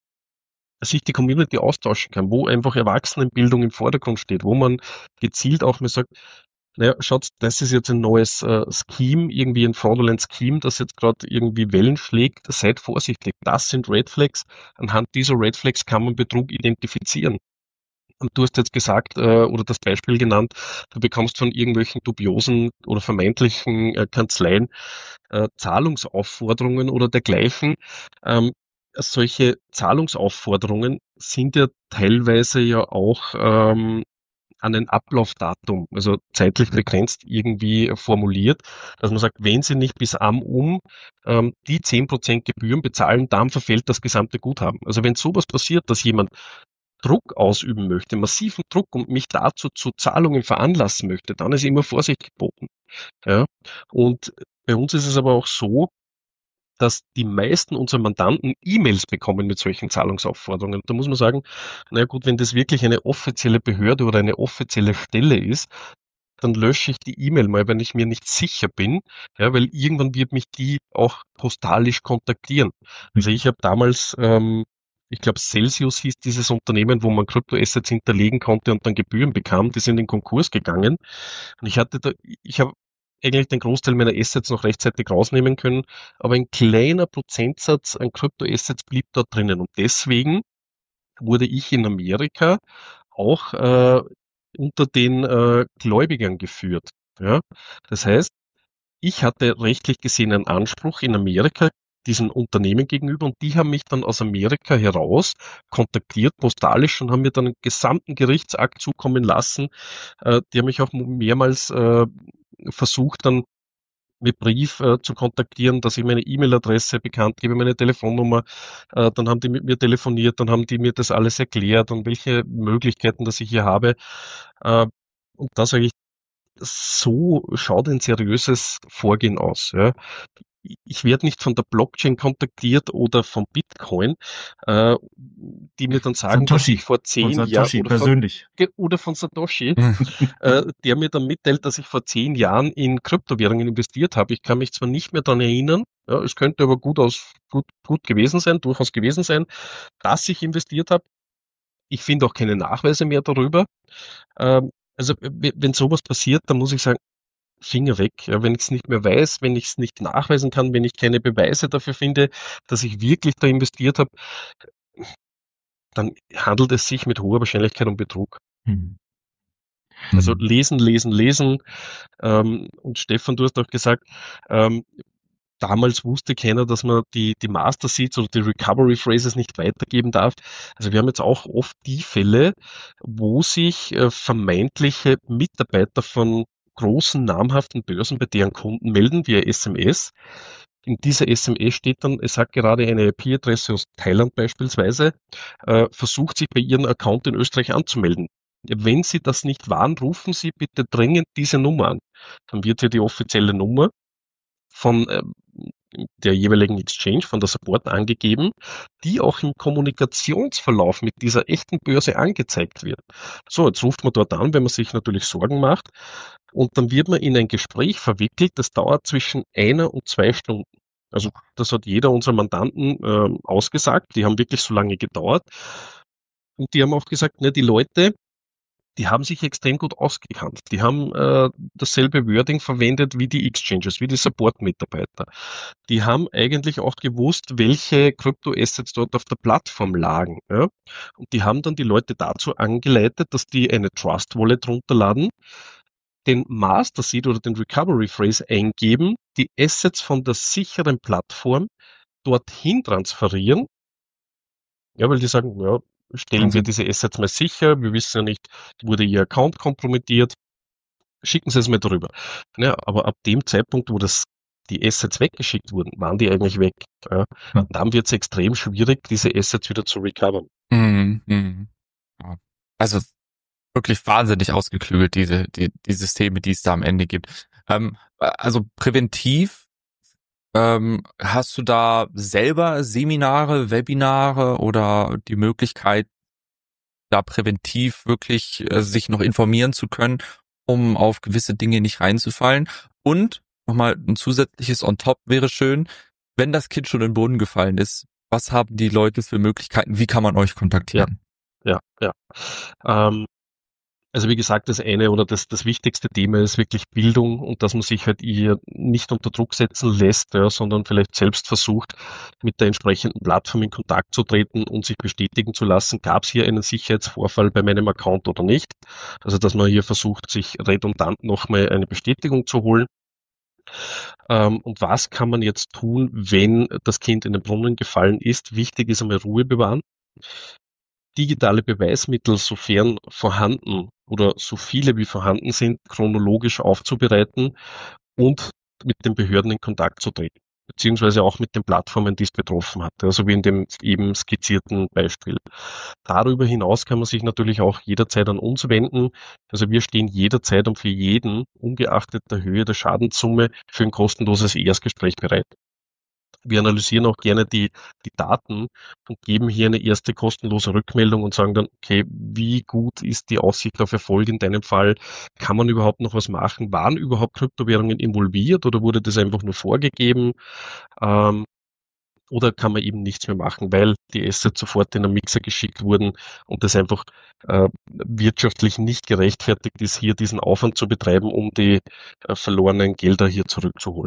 sich die Community austauschen kann, wo einfach Erwachsenenbildung im Vordergrund steht, wo man gezielt auch mal sagt, naja, schaut, das ist jetzt ein neues äh, Scheme, irgendwie ein fraudulent Scheme, das jetzt gerade irgendwie Wellen schlägt, seid vorsichtig. Das sind Red Flags. Anhand dieser Red Flags kann man Betrug identifizieren. Und du hast jetzt gesagt, äh, oder das Beispiel genannt, du bekommst von irgendwelchen dubiosen oder vermeintlichen äh, Kanzleien äh, Zahlungsaufforderungen oder dergleichen. Ähm, solche Zahlungsaufforderungen sind ja teilweise ja auch ähm, an ein Ablaufdatum, also zeitlich begrenzt irgendwie formuliert, dass man sagt, wenn Sie nicht bis am um ähm, die zehn Prozent Gebühren bezahlen, dann verfällt das gesamte Guthaben. Also wenn sowas passiert, dass jemand Druck ausüben möchte, massiven Druck und mich dazu zu Zahlungen veranlassen möchte, dann ist immer Vorsicht geboten. Ja? Und bei uns ist es aber auch so, dass die meisten unserer Mandanten E-Mails bekommen mit solchen Zahlungsaufforderungen. Da muss man sagen, na gut, wenn das wirklich eine offizielle Behörde oder eine offizielle Stelle ist, dann lösche ich die E-Mail mal, wenn ich mir nicht sicher bin, ja, weil irgendwann wird mich die auch postalisch kontaktieren. Also ich habe damals, ähm, ich glaube Celsius hieß dieses Unternehmen, wo man Kryptoassets hinterlegen konnte und dann Gebühren bekam, die sind in Konkurs gegangen. Und ich hatte da, ich habe eigentlich den Großteil meiner Assets noch rechtzeitig rausnehmen können, aber ein kleiner Prozentsatz an Kryptoassets blieb dort drinnen. Und deswegen wurde ich in Amerika auch äh, unter den äh, Gläubigern geführt. Ja? Das heißt, ich hatte rechtlich gesehen einen Anspruch in Amerika diesen Unternehmen gegenüber und die haben mich dann aus Amerika heraus kontaktiert, postalisch, und haben mir dann einen gesamten Gerichtsakt zukommen lassen. Äh, die haben mich auch mehrmals äh, versucht, dann mit Brief äh, zu kontaktieren, dass ich meine E-Mail-Adresse bekannt gebe, meine Telefonnummer. Äh, dann haben die mit mir telefoniert, dann haben die mir das alles erklärt und welche Möglichkeiten, dass ich hier habe. Äh, und da sage ich, so schaut ein seriöses Vorgehen aus. Ja. Ich werde nicht von der Blockchain kontaktiert oder von Bitcoin, äh, die mir dann sagen, dass ich Satoshi. vor Von zehn Jahren Satoshi oder von, persönlich. oder von Satoshi, äh, der mir dann mitteilt, dass ich vor zehn Jahren in Kryptowährungen investiert habe. Ich kann mich zwar nicht mehr daran erinnern, ja, es könnte aber gut aus gut, gut gewesen sein, durchaus gewesen sein, dass ich investiert habe. Ich finde auch keine Nachweise mehr darüber. Ähm, also w- wenn sowas passiert, dann muss ich sagen, Finger weg. Ja, wenn ich es nicht mehr weiß, wenn ich es nicht nachweisen kann, wenn ich keine Beweise dafür finde, dass ich wirklich da investiert habe, dann handelt es sich mit hoher Wahrscheinlichkeit um Betrug. Hm. Also Hm. lesen, lesen, lesen. Ähm, und Stefan, du hast auch gesagt, ähm, damals wusste keiner, dass man die, die Master Seeds oder die Recovery Phrases nicht weitergeben darf. Also wir haben jetzt auch oft die Fälle, wo sich äh, vermeintliche Mitarbeiter von großen, namhaften Börsen bei deren Kunden melden via S M S. In dieser S M S steht dann, es hat gerade eine I P-Adresse aus Thailand beispielsweise, äh, versucht sich bei Ihrem Account in Österreich anzumelden. Wenn Sie das nicht waren, rufen Sie bitte dringend diese Nummer an. Dann wird hier die offizielle Nummer von äh, der jeweiligen Exchange, von der Support angegeben, die auch im Kommunikationsverlauf mit dieser echten Börse angezeigt wird. So, jetzt ruft man dort an, wenn man sich natürlich Sorgen macht, und dann wird man in ein Gespräch verwickelt, das dauert zwischen einer und zwei Stunden. Also das hat jeder unserer Mandanten äh, ausgesagt, die haben wirklich so lange gedauert. Und die haben auch gesagt, ne, die Leute, die haben sich extrem gut ausgekannt. Die haben äh, dasselbe Wording verwendet wie die Exchanges, wie die Support-Mitarbeiter. Die haben eigentlich auch gewusst, welche Krypto-Assets dort auf der Plattform lagen. Ja? Und die haben dann die Leute dazu angeleitet, dass die eine Trust-Wallet runterladen, den Master Seed oder den Recovery Phrase eingeben, die Assets von der sicheren Plattform dorthin transferieren. Ja, weil die sagen, ja, stellen wir diese Assets mal sicher, wir wissen ja nicht, wurde Ihr Account kompromittiert, schicken Sie es mal drüber. Ja, aber ab dem Zeitpunkt, wo das die Assets weggeschickt wurden, waren die eigentlich weg. Ja. Ja. Dann wird es extrem schwierig, diese Assets wieder zu recovern. Mhm, mhm. Ja. Also wirklich wahnsinnig ausgeklügelt, diese die, die Systeme, die es da am Ende gibt. Ähm, also präventiv, ähm, hast du da selber Seminare, Webinare oder die Möglichkeit, da präventiv wirklich äh, sich noch informieren zu können, um auf gewisse Dinge nicht reinzufallen? Und nochmal ein zusätzliches on top wäre schön, wenn das Kind schon in den Boden gefallen ist, was haben die Leute für Möglichkeiten? Wie kann man euch kontaktieren? Ja, ja. Ähm, also wie gesagt, das eine oder das, das wichtigste Thema ist wirklich Bildung und dass man sich halt ihr nicht unter Druck setzen lässt, ja, sondern vielleicht selbst versucht, mit der entsprechenden Plattform in Kontakt zu treten und sich bestätigen zu lassen, gab es hier einen Sicherheitsvorfall bei meinem Account oder nicht. Also dass man hier versucht, sich redundant nochmal eine Bestätigung zu holen. Ähm, und was kann man jetzt tun, wenn das Kind in den Brunnen gefallen ist? Wichtig ist einmal Ruhe bewahren. Digitale Beweismittel, sofern vorhanden oder so viele wie vorhanden sind, chronologisch aufzubereiten und mit den Behörden in Kontakt zu treten, beziehungsweise auch mit den Plattformen, die es betroffen hat, also wie in dem eben skizzierten Beispiel. Darüber hinaus kann man sich natürlich auch jederzeit an uns wenden. Also wir stehen jederzeit und für jeden, ungeachtet der Höhe der Schadenssumme, für ein kostenloses Erstgespräch bereit. Wir analysieren auch gerne die, die Daten und geben hier eine erste kostenlose Rückmeldung und sagen dann, okay, wie gut ist die Aussicht auf Erfolg in deinem Fall? Kann man überhaupt noch was machen? Waren überhaupt Kryptowährungen involviert oder wurde das einfach nur vorgegeben? Ähm, oder kann man eben nichts mehr machen, weil die Assets sofort in den Mixer geschickt wurden und das einfach äh, wirtschaftlich nicht gerechtfertigt ist, hier diesen Aufwand zu betreiben, um die äh, verlorenen Gelder hier zurückzuholen.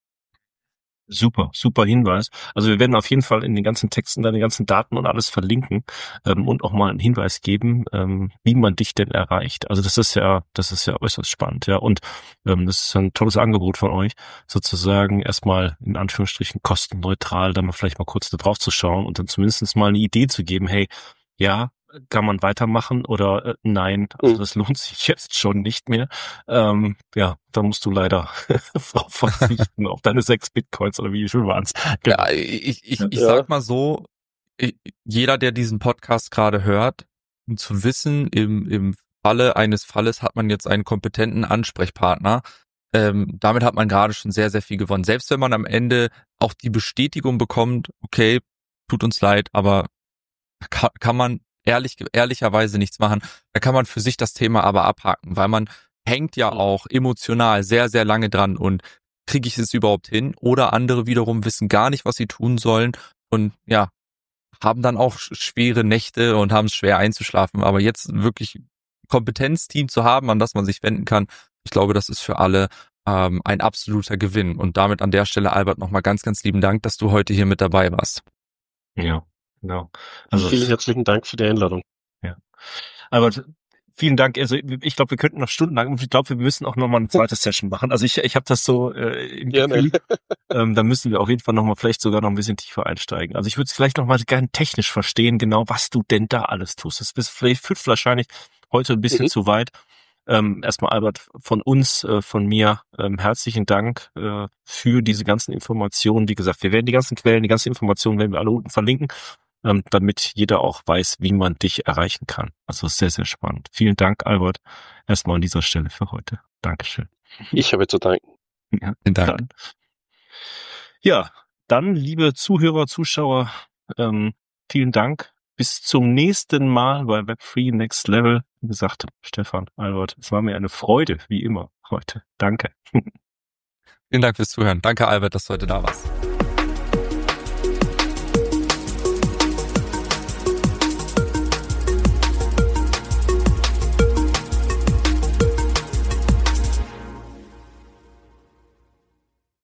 Super, super Hinweis. Also wir werden auf jeden Fall in den ganzen Texten deine ganzen Daten und alles verlinken ähm, und auch mal einen Hinweis geben, ähm, wie man dich denn erreicht. Also das ist ja, das ist ja äußerst spannend, ja. Und ähm, das ist ein tolles Angebot von euch, sozusagen erstmal in Anführungsstrichen kostenneutral, da mal vielleicht mal kurz da drauf zu schauen und dann zumindest mal eine Idee zu geben, hey, ja, kann man weitermachen oder äh, nein, also das lohnt sich jetzt schon nicht mehr. Ähm, ja, da musst du leider drauf verzichten, auf deine sechs Bitcoins oder wie viel waren's. Genau. Ja, ich, ich, ich sag mal so, ich, jeder, der diesen Podcast gerade hört, um zu wissen, im, im Falle eines Falles hat man jetzt einen kompetenten Ansprechpartner. Ähm, damit hat man gerade schon sehr, sehr viel gewonnen. Selbst wenn man am Ende auch die Bestätigung bekommt, okay, tut uns leid, aber kann, kann man ehrlich, ehrlicherweise nichts machen. Da kann man für sich das Thema aber abhaken, weil man hängt ja auch emotional sehr, sehr lange dran und kriege ich es überhaupt hin? Oder andere wiederum wissen gar nicht, was sie tun sollen und ja, haben dann auch schwere Nächte und haben es schwer einzuschlafen. Aber jetzt wirklich Kompetenzteam zu haben, an das man sich wenden kann, ich glaube, das ist für alle ähm, ein absoluter Gewinn. Und damit an der Stelle, Albert, nochmal ganz, ganz lieben Dank, dass du heute hier mit dabei warst. Ja, genau. Also vielen herzlichen Dank für die Einladung. Ja. Albert, vielen Dank. Also ich glaube, wir könnten noch stundenlang, ich glaube, wir müssen auch noch mal eine zweite Session machen. Also ich, ich habe das so äh, im Gefühl, ähm, da müssen wir auf jeden Fall noch mal vielleicht sogar noch ein bisschen tiefer einsteigen. Also ich würde es vielleicht noch mal gerne technisch verstehen, genau was du denn da alles tust. Das ist vielleicht führt wahrscheinlich heute ein bisschen mhm. zu weit. Ähm, erstmal Albert, von uns, äh, von mir, ähm, herzlichen Dank äh, für diese ganzen Informationen. Wie gesagt, wir werden die ganzen Quellen, die ganzen Informationen werden wir alle unten verlinken, ähm, damit jeder auch weiß, wie man dich erreichen kann. Also sehr, sehr spannend. Vielen Dank, Albert, erstmal an dieser Stelle für heute. Dankeschön. Ich habe zu danken. Ja, vielen Dank. Dann, ja, dann, liebe Zuhörer, Zuschauer, ähm, vielen Dank. Bis zum nächsten Mal bei Web drei Next Level. Wie gesagt, Stefan, Albert, es war mir eine Freude, wie immer, heute. Danke. Vielen Dank fürs Zuhören. Danke, Albert, dass du heute da warst.